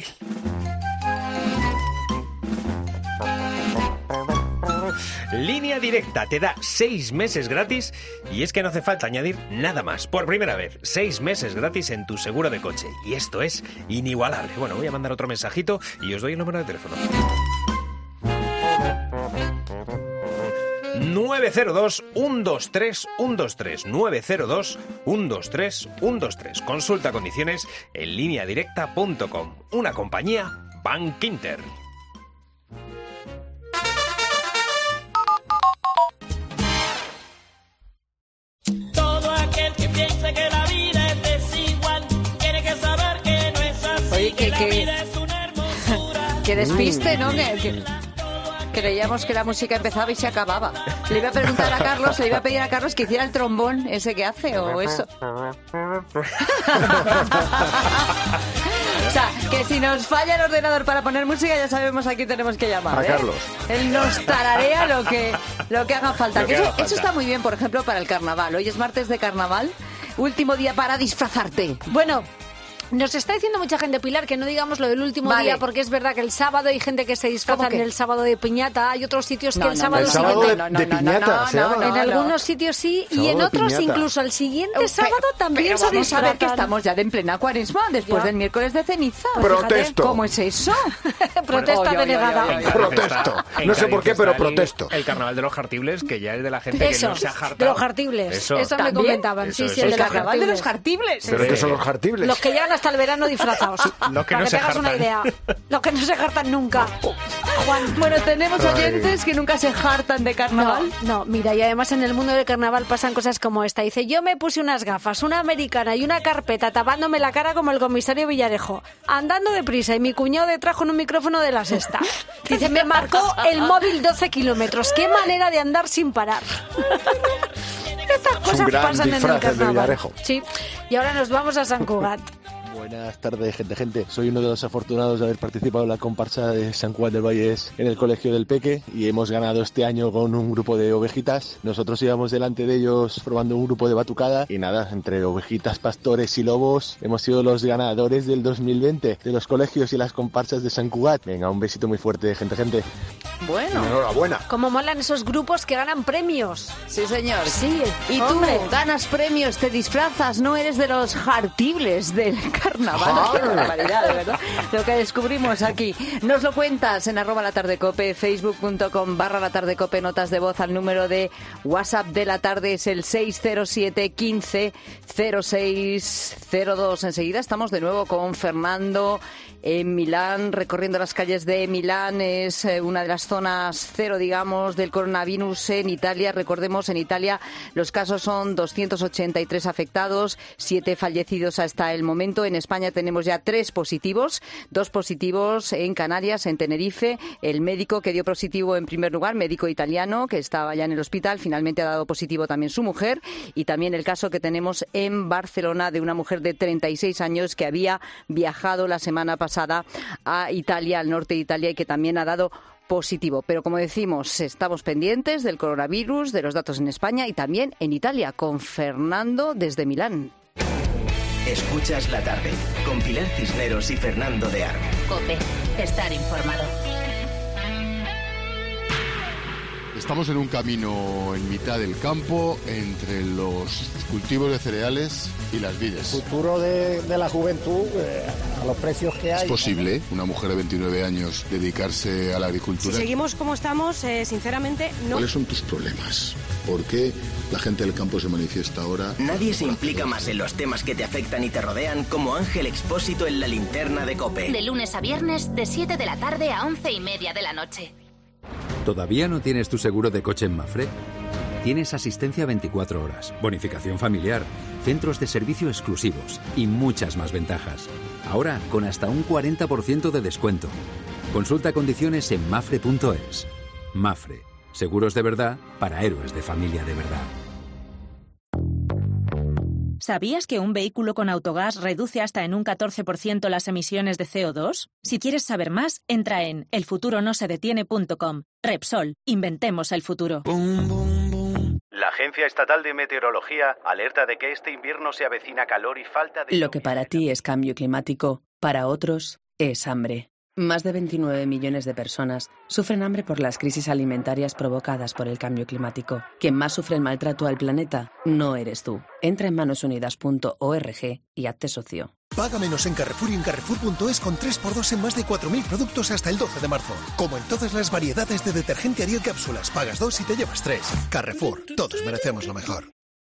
Línea Directa te da seis meses gratis y es que no hace falta añadir nada más. Por primera vez, seis meses gratis en tu seguro de coche. Y esto es inigualable. Bueno, voy a mandar otro mensajito y os doy el número de teléfono. nueve cero dos, uno dos tres, uno dos tres. nueve cero dos, uno dos tres, uno dos tres. Consulta condiciones en línea directa punto com. Una compañía Bank Inter. Todo aquel que piense que la vida es desigual tiene que saber que no es así. Oye, que, la que- vida es una hermosa Qué despiste, ¿no? Que, que creíamos que la música empezaba y se acababa. Le iba a preguntar a Carlos, le iba a pedir a Carlos que hiciera el trombón ese que hace o eso. O sea, que si nos falla el ordenador para poner música, ya sabemos a quién tenemos que llamar. A ¿eh? Carlos. Él nos tararea lo que, lo que haga falta. Lo Que que eso, haga falta. eso está muy bien, por ejemplo, para el carnaval. Hoy es martes de carnaval, último día para disfrazarte. Bueno, nos está diciendo mucha gente, Pilar, que no digamos lo del último Vale. día, porque es verdad que el sábado hay gente que se disfraza ¿Cómo que? en el sábado de piñata, hay otros sitios que No, el no, sábado El sábado de, siguiente... de piñata, se llama. en no, no. algunos sitios sí, y Sábado en de otros piñata. incluso el siguiente Pero- sábado también pero se vamos a ver que disfrazan. estamos ya de en plena cuaresma, después Ya. del miércoles de ceniza. Pues fíjate, Protesto. ¿Cómo es eso? Protesta Oye, oye, denegada. oye, oye. Protesto. En No sé Cádiz por qué, está pero el- protesto. El carnaval de los jartibles, que ya es de la gente Eso, que no se ha de hartado. los jartibles. Eso, me ¿También? comentaban. Eso, sí, sí, eso. el El de los carnaval de los jartibles. jartibles. ¿Pero qué son los jartibles? Los que llegan hasta el verano disfrazados. Los que para no que se te hagas una hartan. idea. Los que no se hartan nunca. Juan, Bueno, tenemos Ay. oyentes que nunca se hartan de carnaval. No, no, mira, y además en el mundo del carnaval pasan cosas como esta. Dice, yo me puse unas gafas, una americana y una carpeta tapándome la cara como el comisario Villarejo, andando deprisa y mi cuñado detrás con un micrófono de la sexta. Dice, me marcó el móvil doce kilómetros. Qué manera de andar sin parar. Estas cosas gran pasan en el disfraz el de carnaval. Villarejo. Sí, y ahora nos vamos a San Cugat. Buenas tardes, gente, gente. Soy uno de los afortunados de haber participado en la comparsa de San Juan del Valles en el Colegio del Peque y hemos ganado este año con un grupo de ovejitas. Nosotros íbamos delante de ellos formando un grupo de batucada y nada, entre ovejitas, pastores y lobos hemos sido los ganadores del dos mil veinte de los colegios y las comparsas de San Cugat. Venga, un besito muy fuerte, gente, gente. Bueno. Enhorabuena. Cómo molan esos grupos que ganan premios. Sí, señor. Sí, Y tú hombre. ganas premios, te disfrazas, no eres de los jartibles del carnaval. Qué barbaridad, de verdad. Lo que descubrimos aquí. Nos lo cuentas en arroba la tarde cope, facebook.com barra la tarde cope, notas de voz al número de WhatsApp de la tarde, es el seis cero siete, quince, cero seis cero dos. Enseguida estamos de nuevo con Fernando en Milán, recorriendo las calles de Milán. Es eh, una de las zonas cero, digamos, del coronavirus en Italia. Recordemos, en Italia los casos son doscientos ochenta y tres afectados, siete fallecidos hasta el momento. En España tenemos ya tres positivos, dos positivos en Canarias, en Tenerife. El médico que dio positivo en primer lugar, médico italiano, que estaba ya en el hospital, finalmente ha dado positivo también su mujer. Y también el caso que tenemos en Barcelona de una mujer de treinta y seis años que había viajado la semana pasada a Italia, al norte de Italia, y que también ha dado positivo. Pero como decimos, estamos pendientes del coronavirus, de los datos en España y también en Italia, con Fernando desde Milán. Escuchas la tarde con Pilar Cisneros y Fernando de Aro. COPE, estar informado. Estamos en un camino en mitad del campo entre los cultivos de cereales y las vides. El futuro de, de la juventud, eh, a los precios que hay. ¿Es posible una mujer de veintinueve años dedicarse a la Si agricultura? seguimos como estamos, eh, sinceramente, no. ¿Cuáles son tus problemas? ¿Por qué la gente del campo se manifiesta ahora? Nadie se implica más en los temas que te afectan y te rodean como Ángel Expósito en la linterna de COPE. De lunes a viernes, de siete de la tarde a once y media de la noche. ¿Todavía no tienes tu seguro de coche en Mafre? Tienes asistencia veinticuatro horas, bonificación familiar, centros de servicio exclusivos y muchas más ventajas. Ahora con hasta un cuarenta por ciento de descuento. Consulta condiciones en mafre punto es. Mafre, seguros de verdad para héroes de familia de verdad. ¿Sabías que un vehículo con autogás reduce hasta en un catorce por ciento las emisiones de C O dos? Si quieres saber más, entra en el futuro no se detiene punto com. Repsol, inventemos el futuro. La Agencia Estatal de Meteorología alerta de que este invierno se avecina calor y falta de... Lo que para ti es cambio climático, para otros es hambre. Más de veintinueve millones de personas sufren hambre por las crisis alimentarias provocadas por el cambio climático. Quien más sufre el maltrato al planeta no eres tú. Entra en manos unidas punto org y hazte socio. Paga menos en Carrefour y en Carrefour punto es con tres por dos en más de cuatro mil productos hasta el doce de marzo. Como en todas las variedades de detergente Ariel cápsulas. Pagas dos y te llevas tres. Carrefour. Todos merecemos lo mejor.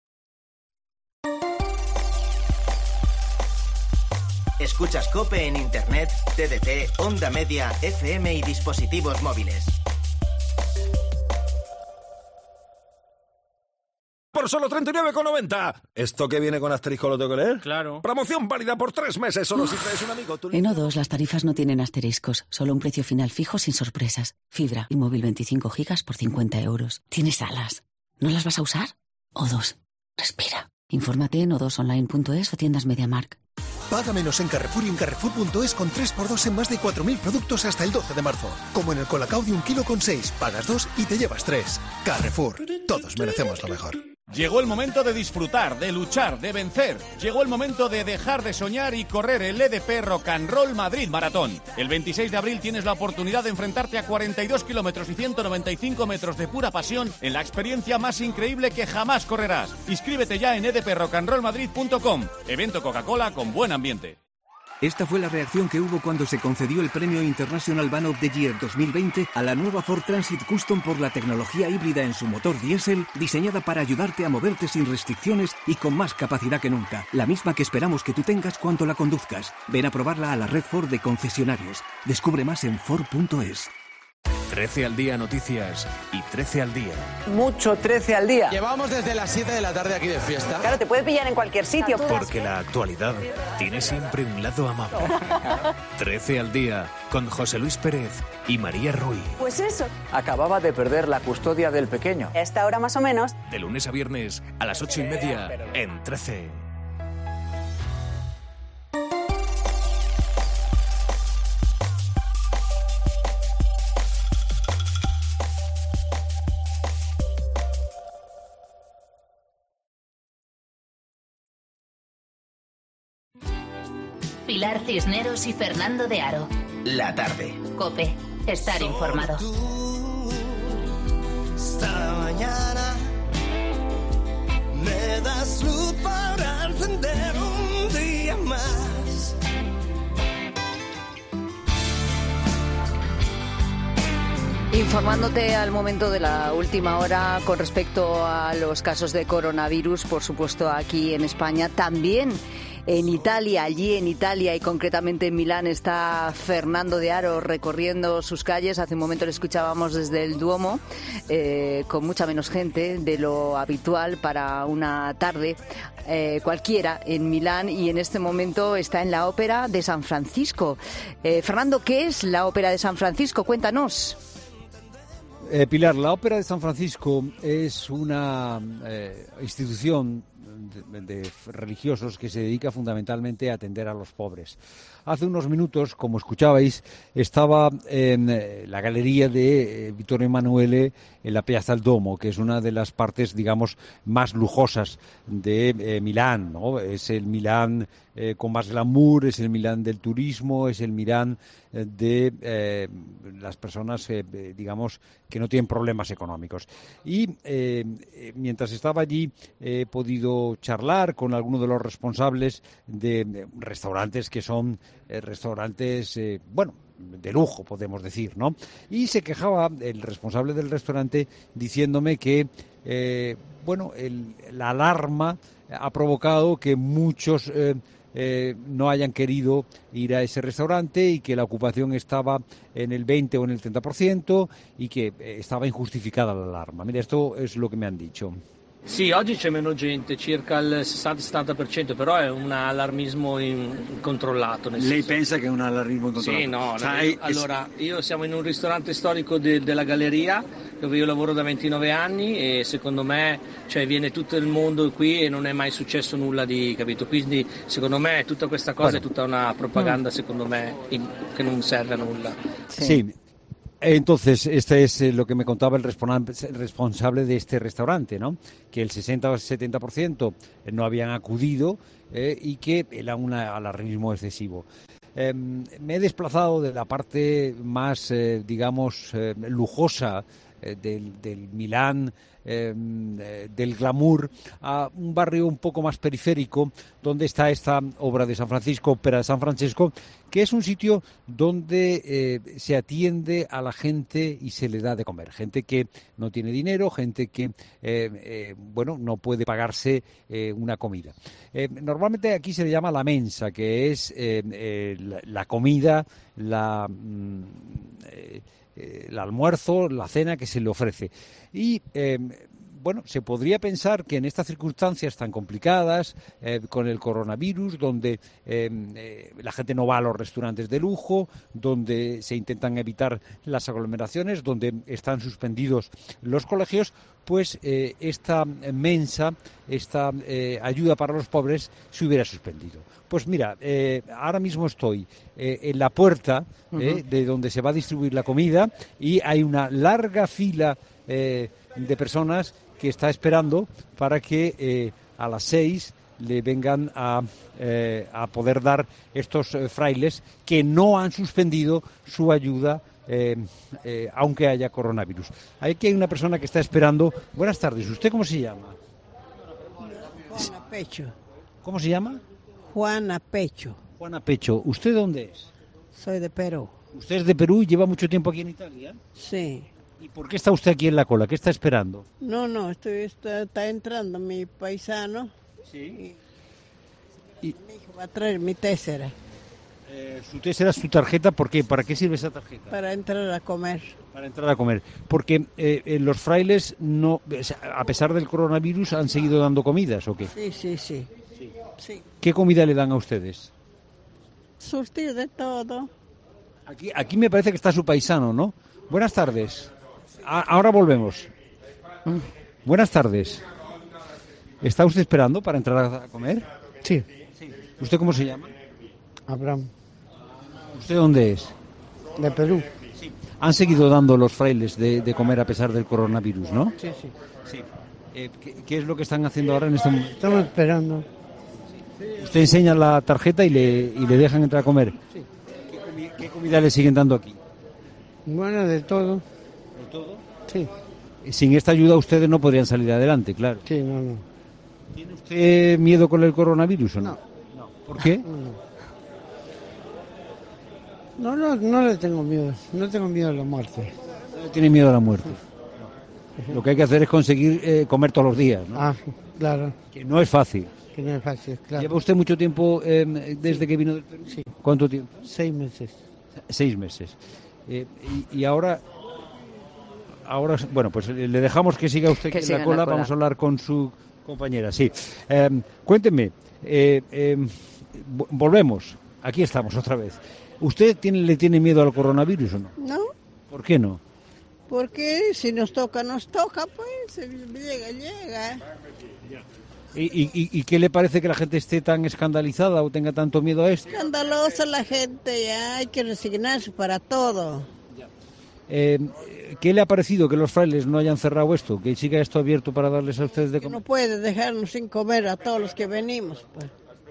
Escuchas COPE en Internet, T D T, Onda Media, F M y dispositivos móviles. por solo treinta y nueve con noventa. ¿Esto que viene con asterisco lo tengo que leer? Claro. Promoción válida por tres meses, solo si traes un amigo. Tú... En O dos las tarifas no tienen asteriscos, solo un precio final fijo sin sorpresas. Fibra y móvil veinticinco gigas por cincuenta euros. Tienes alas. ¿No las vas a usar? O dos. Respira. Infórmate en o dos online punto es o tiendas MediaMarkt. Paga menos en Carrefour y en Carrefour punto es con tres por dos en más de cuatro mil productos hasta el doce de marzo. Como en el Colacao de un kilo con seis, pagas dos y te llevas tres. Carrefour, todos merecemos lo mejor. Llegó el momento de disfrutar, de luchar, de vencer. Llegó el momento de dejar de soñar y correr el E D P Rock and Roll Madrid Maratón. El veintiséis de abril tienes la oportunidad de enfrentarte a cuarenta y dos kilómetros y ciento noventa y cinco metros de pura pasión en la experiencia más increíble que jamás correrás. Inscríbete ya en e d p rock and roll madrid punto com. Evento Coca-Cola con buen ambiente. Esta fue la reacción que hubo cuando se concedió el premio International Van of the Year dos mil veinte a la nueva Ford Transit Custom por la tecnología híbrida en su motor diésel, diseñada para ayudarte a moverte sin restricciones y con más capacidad que nunca. La misma que esperamos que tú tengas cuando la conduzcas. Ven a probarla a la red Ford de concesionarios. Descubre más en Ford punto es. trece al día noticias y trece al día. Mucho trece al día. Llevamos desde las siete de la tarde aquí de fiesta. Claro, te puede pillar en cualquier sitio. Porque la actualidad tiene siempre un lado amable. trece al día con José Luis Pérez y María Ruiz. Pues eso. Acababa de perder la custodia del pequeño. A esta hora más o menos. De lunes a viernes a las ocho y media en trece. Pilar Cisneros y Fernando de Aro. La tarde. COPE. Estar informado. Esta mañana me das luz para encender un día más. Informándote al momento de la última hora con respecto a los casos de coronavirus, por supuesto aquí en España, también en Italia, allí en Italia y concretamente en Milán está Fernando de Aro recorriendo sus calles. Hace un momento le escuchábamos desde el Duomo, eh, con mucha menos gente de lo habitual para una tarde eh, cualquiera en Milán, y en este momento está en la Ópera de San Francisco. Eh, Fernando, ¿qué es la Ópera de San Francisco? Cuéntanos. Eh, Pilar, la Ópera de San Francisco es una eh, institución de, de religiosos que se dedica fundamentalmente a atender a los pobres. Hace unos minutos, como escuchabais, estaba en la galería de Vittorio Emanuele en la Piazza del Duomo, que es una de las partes, digamos, más lujosas de eh, Milán, ¿no? Es el Milán eh, con más glamour, es el Milán del turismo, es el Milán eh, de eh, las personas, eh, digamos, que no tienen problemas económicos. Y eh, mientras estaba allí he podido charlar con algunos de los responsables de, de restaurantes que son eh, restaurantes, eh, bueno, de lujo, podemos decir, ¿no? Y se quejaba el responsable del restaurante diciéndome que, eh, bueno, el, la alarma ha provocado que muchos eh, eh, no hayan querido ir a ese restaurante y que la ocupación estaba en el veinte o en el treinta por ciento y que eh, estaba injustificada la alarma. Mira, esto es lo que me han dicho. Sì, oggi c'è meno gente, circa il sessanta settanta per cento, però è un allarmismo incontrollato. Nel Lei senso... pensa che è un allarmismo incontrollato? Sì, no. Cioè, allora, io siamo in un ristorante storico de, della Galleria, dove io lavoro da ventinove anni e secondo me, cioè, viene tutto il mondo qui e non è mai successo nulla di, capito? Quindi secondo me tutta questa cosa bueno. è tutta una propaganda, mm. secondo me, in, che non serve a nulla. Sì. sì. Entonces, este es lo que me contaba el responsable de este restaurante, ¿no? Que el sesenta o setenta por ciento no habían acudido eh, y que era un alarmismo excesivo. Eh, me he desplazado de la parte más, eh, digamos, eh, lujosa eh, del, del Milán, eh, del glamour, a un barrio un poco más periférico donde está esta obra de San Francisco, Ópera de San Francisco, que es un sitio donde eh, se atiende a la gente y se le da de comer. Gente que no tiene dinero, gente que, eh, eh, bueno, no puede pagarse eh, una comida. Eh, normalmente aquí se le llama la mensa, que es eh, eh, la, la comida, la... Mm, eh, el almuerzo, la cena que se le ofrece. Y eh, bueno, se podría pensar que en estas circunstancias tan complicadas, eh, con el coronavirus, donde eh, eh, la gente no va a los restaurantes de lujo, donde se intentan evitar las aglomeraciones, donde están suspendidos los colegios, pues eh, esta mensa, esta eh, ayuda para los pobres se hubiera suspendido. Pues mira, eh, ahora mismo estoy eh, en la puerta eh, uh-huh. de donde se va a distribuir la comida y hay una larga fila eh, de personas que está esperando para que eh, a las seis le vengan a, eh, a poder dar estos eh, frailes que no han suspendido su ayuda. Eh, eh, aunque haya coronavirus. Aquí hay una persona que está esperando. Buenas tardes, ¿usted cómo se llama? Juana Pecho. ¿Cómo se llama? Juana Pecho. Juana Pecho, ¿usted dónde es? Soy de Perú. ¿Usted es de Perú y lleva mucho tiempo aquí en Italia? Sí. ¿Y por qué está usted aquí en la cola? ¿Qué está esperando? No, no, estoy, está, está entrando mi paisano. Sí. Y, y... mi hijo va a traer mi tésera. Eh, su tésera, su tarjeta, ¿por qué? ¿Para qué sirve esa tarjeta? Para entrar a comer. Para entrar a comer. Porque eh, eh, los frailes, no, a pesar del coronavirus, han seguido dando comidas, ¿o qué? Sí, sí, sí. sí. sí. ¿Qué comida le dan a ustedes? Surtir de todo. Aquí, aquí me parece que está su paisano, ¿no? Buenas tardes. A, ahora volvemos. Buenas tardes. ¿Está usted esperando para entrar a comer? Sí. sí. ¿Usted cómo se llama? Abraham. ¿Usted dónde es? De Perú. Sí. Han seguido dando los frailes de, de comer a pesar del coronavirus, ¿no? Sí, sí. sí. Eh, ¿qué, ¿Qué es lo que están haciendo ahora en este momento? Estamos esperando. Usted enseña la tarjeta y le, y le dejan entrar a comer. Sí. ¿Qué, comi- qué comida le siguen dando aquí? Bueno, de todo. ¿De todo? Sí. Sin esta ayuda ustedes no podrían salir adelante, claro. Sí, no, no. ¿Tiene usted miedo con el coronavirus o no? No. no. ¿Por qué? No. No, no, no le tengo miedo, no tengo miedo a la muerte. No tiene miedo a la muerte. Lo que hay que hacer es conseguir eh, comer todos los días, ¿no? Ah, claro. Que no es fácil. Que no es fácil, claro. ¿Lleva usted mucho tiempo eh, desde sí. que vino del Perú? Sí. ¿Cuánto tiempo? Seis meses. Seis meses. Eh, y, y ahora, ahora, bueno, pues le dejamos que siga usted que en la cola. la cola. Vamos a hablar con su compañera, sí. Eh, cuénteme, eh, eh, volvemos. Aquí estamos otra vez. ¿Usted tiene, le tiene miedo al coronavirus o no? No. ¿Por qué no? Porque si nos toca, nos toca, pues, si llega, llega. ¿Y, y, ¿Y qué le parece que la gente esté tan escandalizada o tenga tanto miedo a esto? Escandalosa la gente, ya hay que resignarse para todo. Eh, ¿Qué le ha parecido que los frailes no hayan cerrado esto? Que siga esto abierto para darles a ustedes de comer. No puede dejarnos sin comer a todos los que venimos, pues.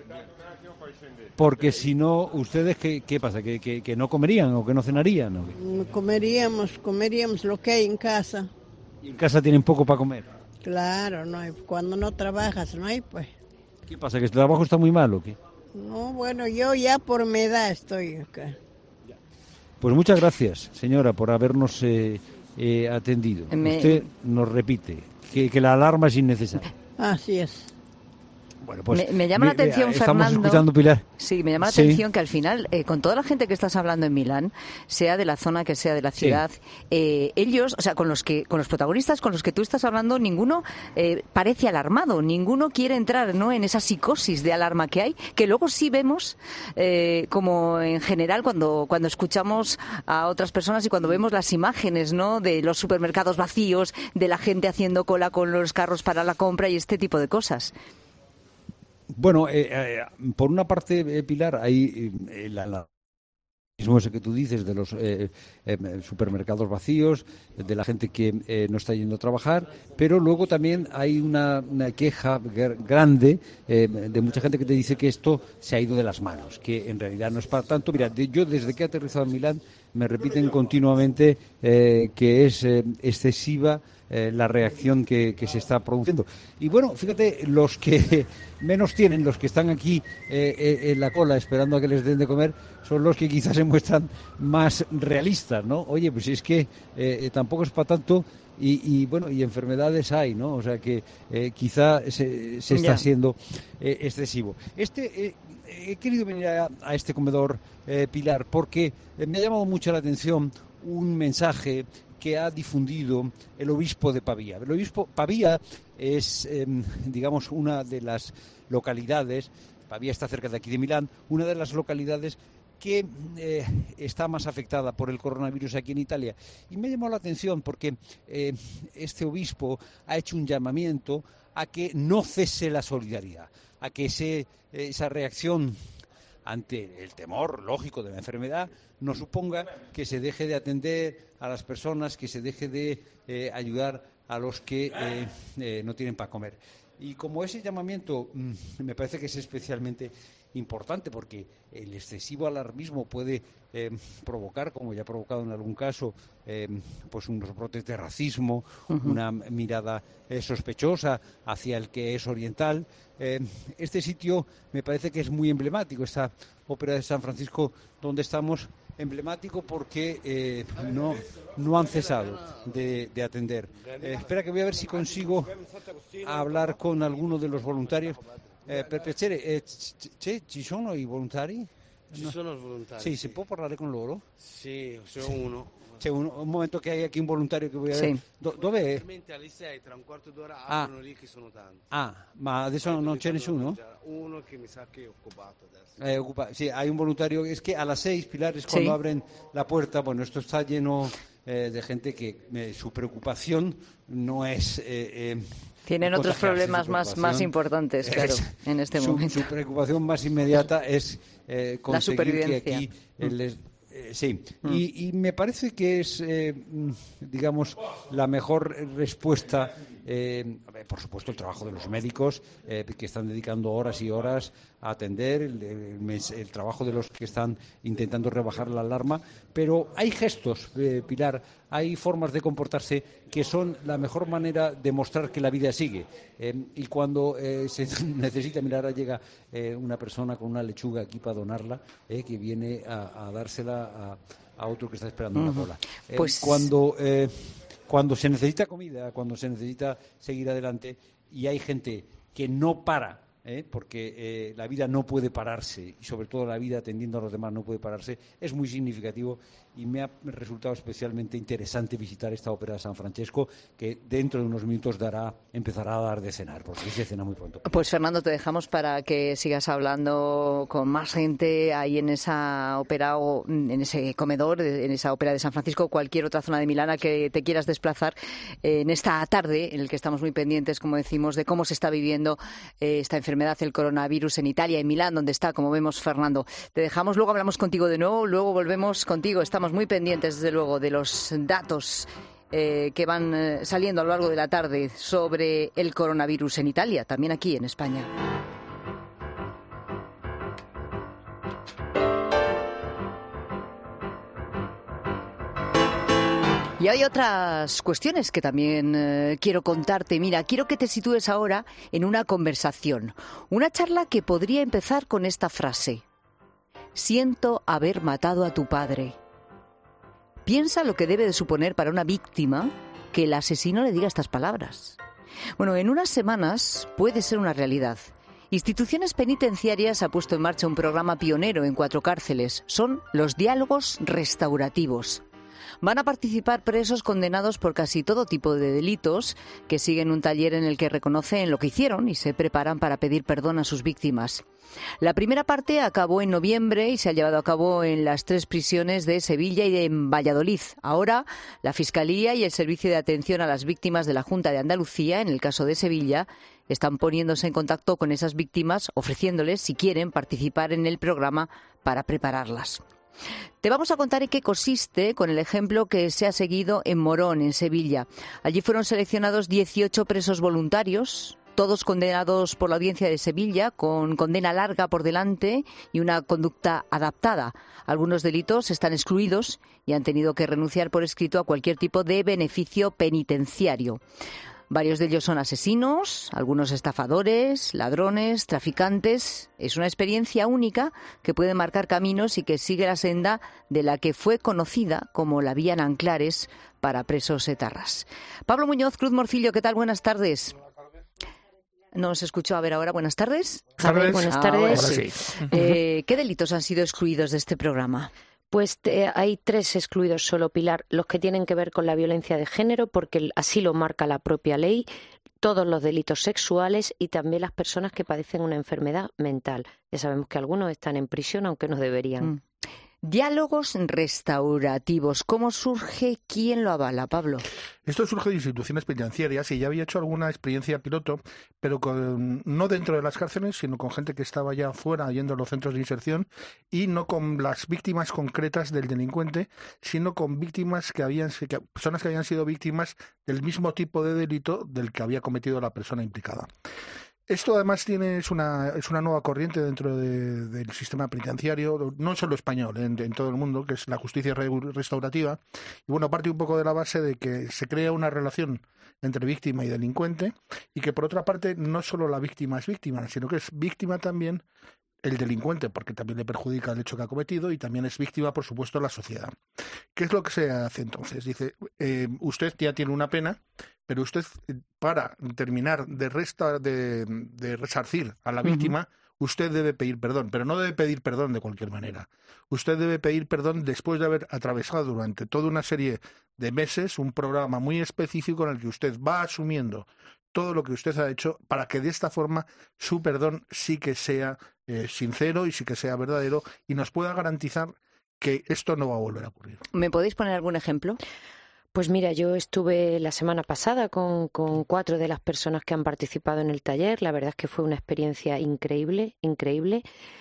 Porque si no, ¿ustedes qué, qué pasa? ¿Que, que, ¿Que no comerían o que no cenarían? ¿O qué? Comeríamos, comeríamos lo que hay en casa. ¿Y en casa tienen poco para comer? Claro, no hay, cuando no trabajas no hay, pues. ¿Qué pasa? ¿Que el trabajo está muy mal o qué? No, bueno, yo ya por mi edad estoy acá. Pues muchas gracias, señora, por habernos eh, eh, atendido. Me... Usted nos repite que, que la alarma es innecesaria. Así es. Bueno, pues, me, me llama la atención, estamos Fernando. Escuchando, Pilar. Sí, me llama la sí. atención que al final, eh, con toda la gente que estás hablando en Milán, sea de la zona que sea de la ciudad, sí. eh, ellos, o sea, con los que, con los protagonistas con los que tú estás hablando, ninguno eh, parece alarmado, ninguno quiere entrar, ¿no?, en esa psicosis de alarma que hay, que luego sí vemos, eh, como en general cuando cuando escuchamos a otras personas y cuando vemos las imágenes, ¿no?, de los supermercados vacíos, de la gente haciendo cola con los carros para la compra y este tipo de cosas. Bueno, eh, eh, por una parte, eh, Pilar, hay eh, la, la mismo ese que tú dices de los eh, eh, supermercados vacíos, de la gente que eh, no está yendo a trabajar, pero luego también hay una, una queja grande eh, de mucha gente que te dice que esto se ha ido de las manos, que en realidad no es para tanto. Mira, de, yo desde que he aterrizado en Milán me repiten continuamente eh, que es eh, excesiva Eh, la reacción que, que se está produciendo. Y bueno, fíjate, los que menos tienen, los que están aquí eh, eh, en la cola esperando a que les den de comer, son los que quizás se muestran más realistas, ¿no? Oye, pues es que eh, tampoco es para tanto y, y bueno, y enfermedades hay, ¿no? O sea que eh, quizá se, se está siendo eh, excesivo. Este eh, he querido venir a, a este comedor, eh, Pilar, porque me ha llamado mucho la atención un mensaje que ha difundido el obispo de Pavía. El obispo Pavía es, eh, digamos, una de las localidades, Pavía está cerca de aquí de Milán, una de las localidades que eh, está más afectada por el coronavirus aquí en Italia. Y me llamó la atención porque eh, este obispo ha hecho un llamamiento a que no cese la solidaridad, a que ese, esa reacción ante el temor lógico de la enfermedad no suponga que se deje de atender a las personas, que se deje de eh, ayudar a los que eh, eh, no tienen para comer. Y como ese llamamiento mmm, me parece que es especialmente importante porque el excesivo alarmismo puede eh, provocar, como ya ha provocado en algún caso, eh, pues unos brotes de racismo, uh-huh. una mirada eh, sospechosa hacia el que es oriental. Eh, este sitio me parece que es muy emblemático, esta ópera de San Francisco donde estamos, emblemático porque eh, no, no han cesado de, de atender. Eh, espera que voy a ver si consigo hablar con alguno de los voluntarios. Eh, per piacere, eh, c- ci sono i volontari? Ci no. sono volontari. Sì, si può parlare con loro? Sì, c'è sì. uno. C'è un, un momento che hai aquí un volontario che vuoi sì. avere. Do, dov'è? Alle sei, tra un quarto d'ora, ah. aprono lì che sono tanti. Ah, ma adesso non, non c'è nessuno? Uno che mi sa che è occupato adesso. Eh, occupa- sì, hay un voluntario. Es que a las seis, Pilar, es cuando sí. abren la puerta. Bueno, esto está lleno eh, de gente que eh, su preocupación no es... Eh, eh, Tienen otros problemas más, más importantes, claro, es, en este su, momento. Su preocupación más inmediata es eh, conseguir que aquí eh, les, eh, sí, mm. y, y me parece que es, eh, digamos, la mejor respuesta. Eh, por supuesto, el trabajo de los médicos eh, que están dedicando horas y horas a atender, el, el, el trabajo de los que están intentando rebajar la alarma, pero hay gestos, eh, Pilar, hay formas de comportarse que son la mejor manera de mostrar que la vida sigue. Eh, y cuando eh, se necesita, mirar, ahora llega eh, una persona con una lechuga aquí para donarla, eh, que viene a, a dársela a, a otro que está esperando uh-huh. en la cola. Eh, pues... Cuando... Eh, Cuando se necesita comida, cuando se necesita seguir adelante y hay gente que no para, ¿eh? porque eh, la vida no puede pararse y sobre todo la vida atendiendo a los demás no puede pararse, es muy significativo y me ha resultado especialmente interesante visitar esta ópera de San Francesco que dentro de unos minutos dará, empezará a dar de cenar, porque se cena muy pronto. Pues Fernando, te dejamos para que sigas hablando con más gente ahí en esa ópera o en ese comedor, en esa ópera de San Francisco o cualquier otra zona de Milán a que te quieras desplazar en esta tarde en el que estamos muy pendientes, como decimos, de cómo se está viviendo eh, esta enfermedad, el coronavirus en Italia, en Milán, donde está, como vemos, Fernando. Te dejamos, luego hablamos contigo de nuevo, luego volvemos contigo. Estamos muy pendientes, desde luego, de los datos eh, que van eh, saliendo a lo largo de la tarde sobre el coronavirus en Italia, también aquí en España. Y hay otras cuestiones que también eh, quiero contarte. Mira, quiero que te sitúes ahora en una conversación, una charla que podría empezar con esta frase: siento haber matado a tu padre. Piensa lo que debe de suponer para una víctima que el asesino le diga estas palabras. Bueno, en unas semanas puede ser una realidad. Instituciones Penitenciarias ha puesto en marcha un programa pionero en cuatro cárceles. Son los diálogos restaurativos. Van a participar presos condenados por casi todo tipo de delitos que siguen un taller en el que reconocen lo que hicieron y se preparan para pedir perdón a sus víctimas. La primera parte acabó en noviembre y se ha llevado a cabo en las tres prisiones de Sevilla y de Valladolid. Ahora, la Fiscalía y el Servicio de Atención a las Víctimas de la Junta de Andalucía, en el caso de Sevilla, están poniéndose en contacto con esas víctimas, ofreciéndoles, si quieren, participar en el programa para prepararlas. Te vamos a contar en qué consiste con el ejemplo que se ha seguido en Morón, en Sevilla. Allí fueron seleccionados dieciocho presos voluntarios, todos condenados por la Audiencia de Sevilla, con condena larga por delante y una conducta adaptada. Algunos delitos están excluidos y han tenido que renunciar por escrito a cualquier tipo de beneficio penitenciario. Varios de ellos son asesinos, algunos estafadores, ladrones, traficantes. Es una experiencia única que puede marcar caminos y que sigue la senda de la que fue conocida como la Vía Nanclares para presos etarras. Pablo Muñoz, Cruz Morcillo, ¿qué tal? Buenas tardes. Nos escuchó, a ver ahora, buenas tardes. Javier, buenas tardes. Ahora sí. Eh, ¿Qué delitos han sido excluidos de este programa? Pues te, hay tres excluidos solo, Pilar, los que tienen que ver con la violencia de género, porque así lo marca la propia ley, todos los delitos sexuales y también las personas que padecen una enfermedad mental. Ya sabemos que algunos están en prisión, aunque no deberían. Mm. Diálogos restaurativos. ¿Cómo surge? ¿Quién lo avala, Pablo? Esto surge de instituciones penitenciarias y ya había hecho alguna experiencia piloto, pero con, no dentro de las cárceles, sino con gente que estaba ya fuera, yendo a los centros de inserción, y no con las víctimas concretas del delincuente, sino con víctimas que habían, que, personas que habían sido víctimas del mismo tipo de delito del que había cometido la persona implicada. Esto además tiene, es una es una nueva corriente dentro de, del sistema penitenciario, no solo español, en, en todo el mundo, que es la justicia re, restaurativa. Y bueno, parte un poco de la base de que se crea una relación entre víctima y delincuente y que por otra parte no solo la víctima es víctima, sino que es víctima también el delincuente, porque también le perjudica el hecho que ha cometido y también es víctima, por supuesto, la sociedad. ¿Qué es lo que se hace entonces? Dice, eh, usted ya tiene una pena, pero usted, para terminar de, resta, de, de resarcir a la víctima, uh-huh. usted debe pedir perdón, pero no debe pedir perdón de cualquier manera. Usted debe pedir perdón después de haber atravesado durante toda una serie de meses un programa muy específico en el que usted va asumiendo todo lo que usted ha hecho para que de esta forma su perdón sí que sea eh, sincero y sí que sea verdadero y nos pueda garantizar que esto no va a volver a ocurrir. ¿Me podéis poner algún ejemplo? Pues mira, yo estuve la semana pasada con, con cuatro de las personas que han participado en el taller. La verdad es que fue una experiencia increíble, increíble.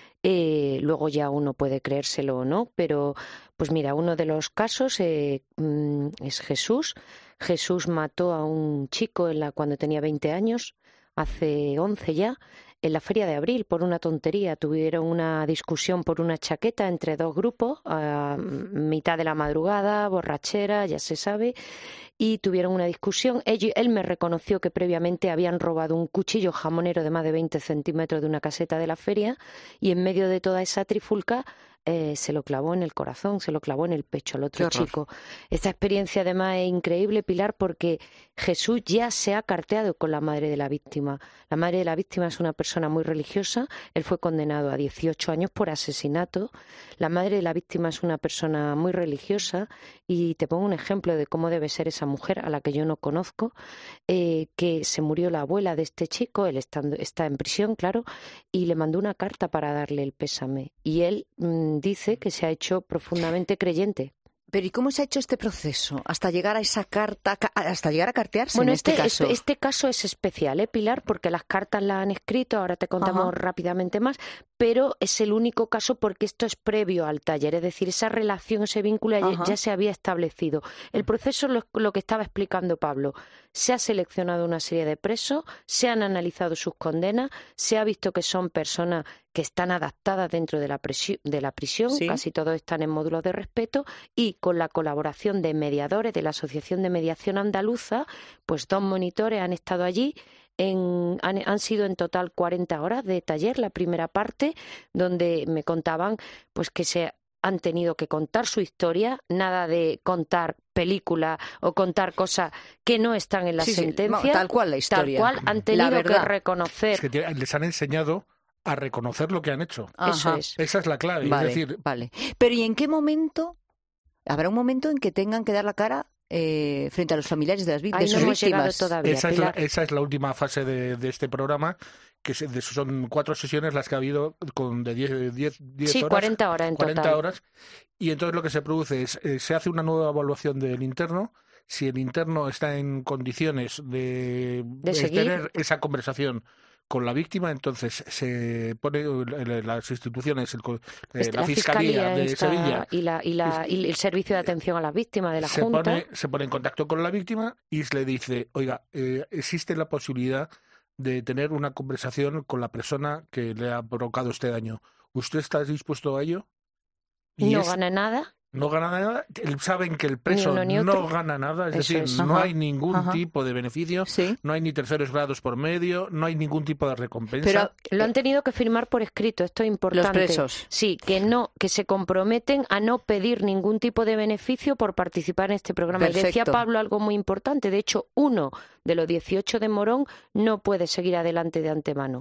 Eh, luego ya uno puede creérselo o no, pero pues mira, uno de los casos eh, es Jesús. Jesús mató a un chico en la, cuando tenía veinte años, hace once ya, en la Feria de Abril, por una tontería. Tuvieron una discusión por una chaqueta entre dos grupos, a mitad de la madrugada, borrachera, ya se sabe, y tuvieron una discusión. Él, él me reconoció que previamente habían robado un cuchillo jamonero de más de veinte centímetros de una caseta de la feria, y en medio de toda esa trifulca Eh, se lo clavó en el corazón, se lo clavó en el pecho al otro chico. Esta experiencia además es increíble, Pilar, porque Jesús ya se ha carteado con la madre de la víctima. La madre de la víctima es una persona muy religiosa, él fue condenado a dieciocho años por asesinato. La madre de la víctima es una persona muy religiosa y te pongo un ejemplo de cómo debe ser esa mujer a la que yo no conozco, eh, que se murió la abuela de este chico, él está, está en prisión, claro, y le mandó una carta para darle el pésame. Y él mmm, dice que se ha hecho profundamente creyente. Pero ¿y cómo se ha hecho este proceso hasta llegar a esa carta, hasta llegar a cartearse bueno, en este, este caso? Este, este caso es especial, ¿eh, Pilar? Porque las cartas las han escrito, ahora te contamos Ajá. rápidamente más, pero es el único caso porque esto es previo al taller, es decir, esa relación, ese vínculo ya, ya se había establecido. El proceso es lo, lo que estaba explicando Pablo. Se ha seleccionado una serie de presos, se han analizado sus condenas, se ha visto que son personas que están adaptadas dentro de la, presi- de la prisión, ¿Sí? casi todos están en módulos de respeto, y con la colaboración de mediadores de la Asociación de Mediación Andaluza, pues dos monitores han estado allí. En, han, han sido en total cuarenta horas de taller, la primera parte, donde me contaban pues que se han tenido que contar su historia, nada de contar películas o contar cosas que no están en la sí, sentencia. Sí, tal cual la historia. Tal cual han tenido que reconocer. Es que les han enseñado a reconocer lo que han hecho. Ajá. Eso es. Esa es la clave. Vale, es decir, vale. Pero ¿y en qué momento? ¿Habrá un momento en que tengan que dar la cara eh, frente a los familiares de las víctimas? Ahí no hemos llegado todavía, esa, es la, esa es la última fase de, de este programa, que se, de, son cuatro sesiones las que ha habido con de diez, diez, diez sí, horas. cuarenta horas en cuarenta total. horas. Y entonces lo que se produce es, eh, se hace una nueva evaluación del interno. Si el interno está en condiciones de, de, de seguir. tener esa conversación con la víctima, entonces se pone las instituciones, el, eh, la, la Fiscalía, Fiscalía de esta, Sevilla y, la, y, la, y el Servicio de Atención a las Víctimas de la se Junta. Pone, se pone en contacto con la víctima y le dice, oiga, eh, existe la posibilidad de tener una conversación con la persona que le ha provocado este daño. ¿Usted está dispuesto a ello? Y no es, gana nada. No gana nada. Saben que el preso no, no gana nada, es Eso decir, es. no Ajá. hay ningún Ajá. tipo de beneficio, ¿Sí? no hay ni terceros grados por medio, no hay ningún tipo de recompensa. Pero lo han tenido que firmar por escrito, esto es importante. Los presos. Sí, que no, que se comprometen a no pedir ningún tipo de beneficio por participar en este programa. Perfecto. Y decía Pablo algo muy importante, de hecho, uno de los dieciocho de Morón no puede seguir adelante de antemano.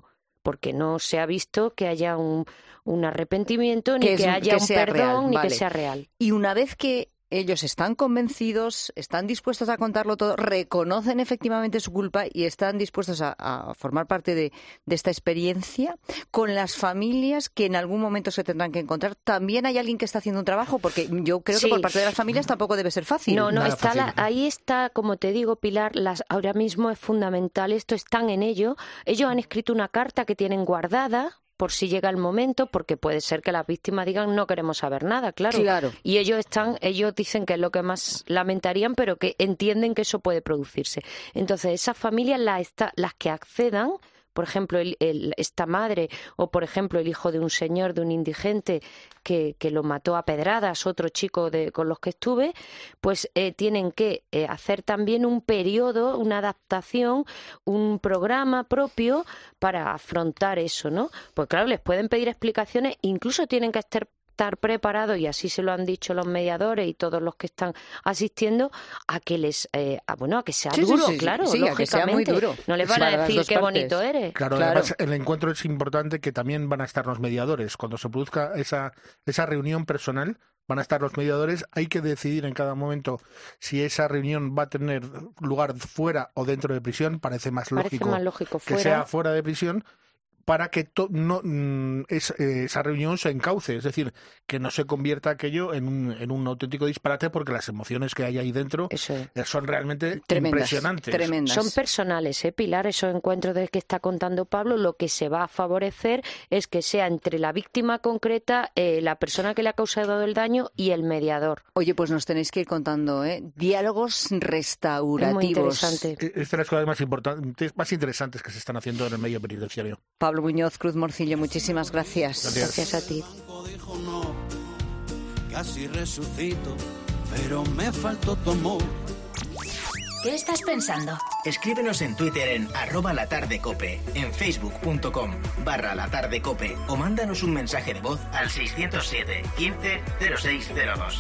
porque no se ha visto que haya un, un arrepentimiento, ni que, que es, haya que un sea perdón, real, ni vale. que sea real. Y una vez que ellos están convencidos, están dispuestos a contarlo todo, reconocen efectivamente su culpa y están dispuestos a, a formar parte de, de esta experiencia, con las familias que en algún momento se tendrán que encontrar. También hay alguien que está haciendo un trabajo, porque yo creo Sí. que por parte de las familias tampoco debe ser fácil. No, no, está la, ahí está, como te digo, Pilar, las, ahora mismo es fundamental, esto están en ello. Ellos han escrito una carta que tienen guardada por si llega el momento, porque puede ser que las víctimas digan no queremos saber nada, claro. Claro. Y ellos están, ellos dicen que es lo que más lamentarían, pero que entienden que eso puede producirse. Entonces, esas familias, las, esta, las que accedan, por ejemplo, el, el, esta madre, o por ejemplo el hijo de un señor, de un indigente que, que lo mató a pedradas, otro chico de, con los que estuve, pues eh, tienen que eh, hacer también un periodo, una adaptación, un programa propio para afrontar eso, ¿no? Pues claro, les pueden pedir explicaciones, incluso tienen que estar estar preparados, y así se lo han dicho los mediadores y todos los que están asistiendo, a que les eh, a, bueno a que sea Sí, duro, sí, sí, claro, sí, lógicamente. a que sea muy duro. No les van Para a las decir dos qué partes. bonito eres. Claro, Claro. además el encuentro es importante, que también van a estar los mediadores. Cuando se produzca esa, esa reunión personal, van a estar los mediadores. Hay que decidir en cada momento si esa reunión va a tener lugar fuera o dentro de prisión. Parece más Parece lógico, más lógico que fuera. sea fuera de prisión, para que to- no, mm, es, eh, esa reunión se encauce, es decir, que no se convierta aquello en un, en un auténtico disparate, porque las emociones que hay ahí dentro Eso es. eh, son realmente Tremendas, impresionantes. tremendas. Son personales, ¿eh, Pilar? Esos encuentros del que está contando Pablo, lo que se va a favorecer es que sea entre la víctima concreta, eh, la persona que le ha causado el daño y el mediador. Oye, pues nos tenéis que ir contando, ¿eh? Diálogos restaurativos. Es muy interesante. Es de las cosas más importantes, más interesantes que se están haciendo en el medio penitenciario. Pablo Muñoz, Cruz Morcillo, muchísimas gracias. Gracias. Gracias a ti. Dijo no, casi resucito, pero me faltó tu amor. ¿Qué estás pensando? Escríbenos en Twitter en arroba latardecope, en facebook.com barra latardecope o mándanos un mensaje de voz al seiscientos siete, quince, cero seis cero dos.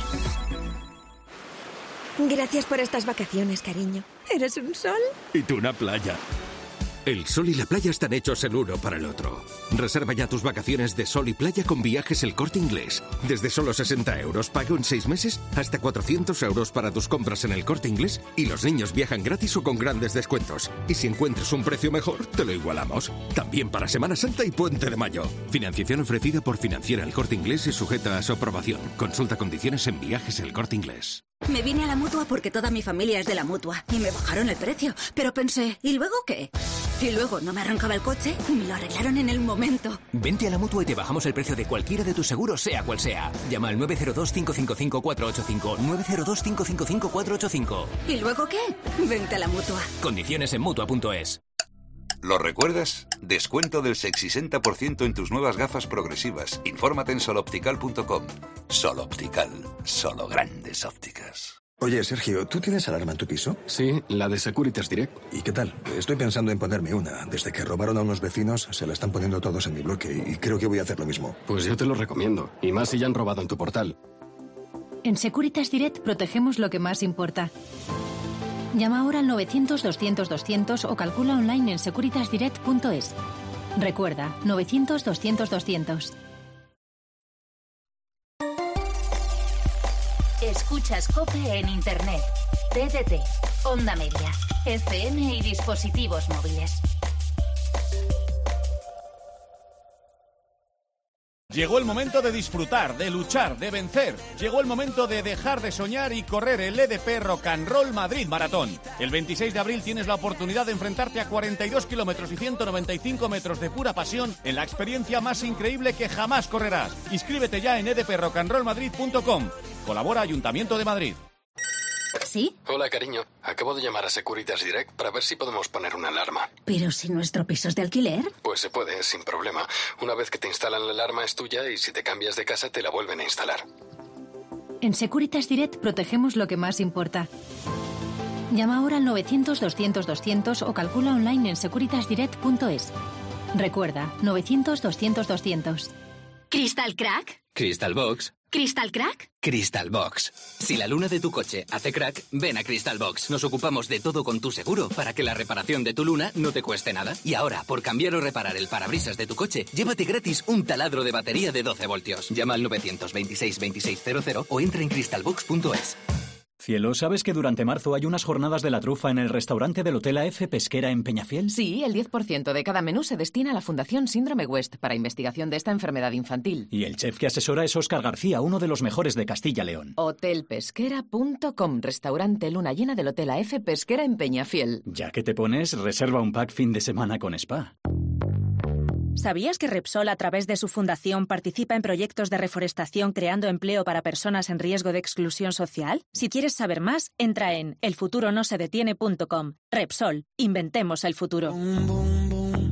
Gracias por estas vacaciones, cariño. ¿Eres un sol? Y tú una playa. El sol y la playa están hechos el uno para el otro. Reserva ya tus vacaciones de sol y playa con Viajes El Corte Inglés. Desde solo sesenta euros, pago en seis meses, hasta cuatrocientos euros para tus compras en El Corte Inglés, y los niños viajan gratis o con grandes descuentos. Y si encuentras un precio mejor, te lo igualamos. También para Semana Santa y Puente de Mayo. Financiación ofrecida por Financiera El Corte Inglés y sujeta a su aprobación. Consulta condiciones en Viajes El Corte Inglés. Me vine a la Mutua porque toda mi familia es de la Mutua y me bajaron el precio. Pero pensé, ¿y luego qué? Y luego no me arrancaba el coche y me lo arreglaron en el momento. Vente a la Mutua y te bajamos el precio de cualquiera de tus seguros, sea cual sea. Llama al nueve cero dos, cinco cinco cinco, cuatro ocho cinco, nueve cero dos, cinco cinco cinco, cuatro ocho cinco. ¿Y luego qué? Vente a la Mutua. Condiciones en Mutua punto es. ¿Lo recuerdas? Descuento del sesenta por ciento en tus nuevas gafas progresivas. Infórmate en soloptical punto com. Soloptical, solo grandes ópticas. Oye, Sergio, ¿tú tienes alarma en tu piso? Sí, la de Securitas Direct. ¿Y qué tal? Estoy pensando en ponerme una. Desde que robaron a unos vecinos, se la están poniendo todos en mi bloque y creo que voy a hacer lo mismo. Pues yo te lo recomiendo, y más si ya han robado en tu portal. En Securitas Direct protegemos lo que más importa. Llama ahora al novecientos, doscientos, doscientos o calcula online en securitas direct punto es. Recuerda, novecientos, doscientos, doscientos. Escuchas COPE en Internet, T D T, Onda Media, F M y dispositivos móviles. Llegó el momento de disfrutar, de luchar, de vencer. Llegó el momento de dejar de soñar y correr el E D P Rock and Roll Madrid Maratón. El veintiséis de abril tienes la oportunidad de enfrentarte a cuarenta y dos kilómetros y ciento noventa y cinco metros de pura pasión en la experiencia más increíble que jamás correrás. Inscríbete ya en e d p rock and roll madrid punto com. Colabora Ayuntamiento de Madrid. ¿Sí? Hola, cariño. Acabo de llamar a Securitas Direct para ver si podemos poner una alarma. Pero si nuestro piso es de alquiler. Pues se puede, sin problema. Una vez que te instalan la alarma es tuya y si te cambias de casa te la vuelven a instalar. En Securitas Direct protegemos lo que más importa. Llama ahora al novecientos, doscientos, doscientos o calcula online en securitas direct punto es. Recuerda, novecientos, doscientos, doscientos. ¿Crystal Crack? Crystal Box. ¿Crystal Crack? Crystal Box. Si la luna de tu coche hace crack, ven a Crystal Box. Nos ocupamos de todo con tu seguro para que la reparación de tu luna no te cueste nada. Y ahora, por cambiar o reparar el parabrisas de tu coche, llévate gratis un taladro de batería de doce voltios. Llama al nueve dos seis, veintiséis cero cero o entra en crystal box punto es. Cielo, ¿sabes que durante marzo hay unas jornadas de la trufa en el restaurante del Hotel A F Pesquera en Peñafiel? Sí, el diez por ciento de cada menú se destina a la Fundación Síndrome West para investigación de esta enfermedad infantil. Y el chef que asesora es Óscar García, uno de los mejores de Castilla-León. hotel pesquera punto com, restaurante luna llena del Hotel A F Pesquera en Peñafiel. Ya que te pones, reserva un pack fin de semana con spa. ¿Sabías que Repsol, a través de su fundación, participa en proyectos de reforestación creando empleo para personas en riesgo de exclusión social? Si quieres saber más, entra en el futuro no se detiene punto com. Repsol, inventemos el futuro. Boom, boom, boom.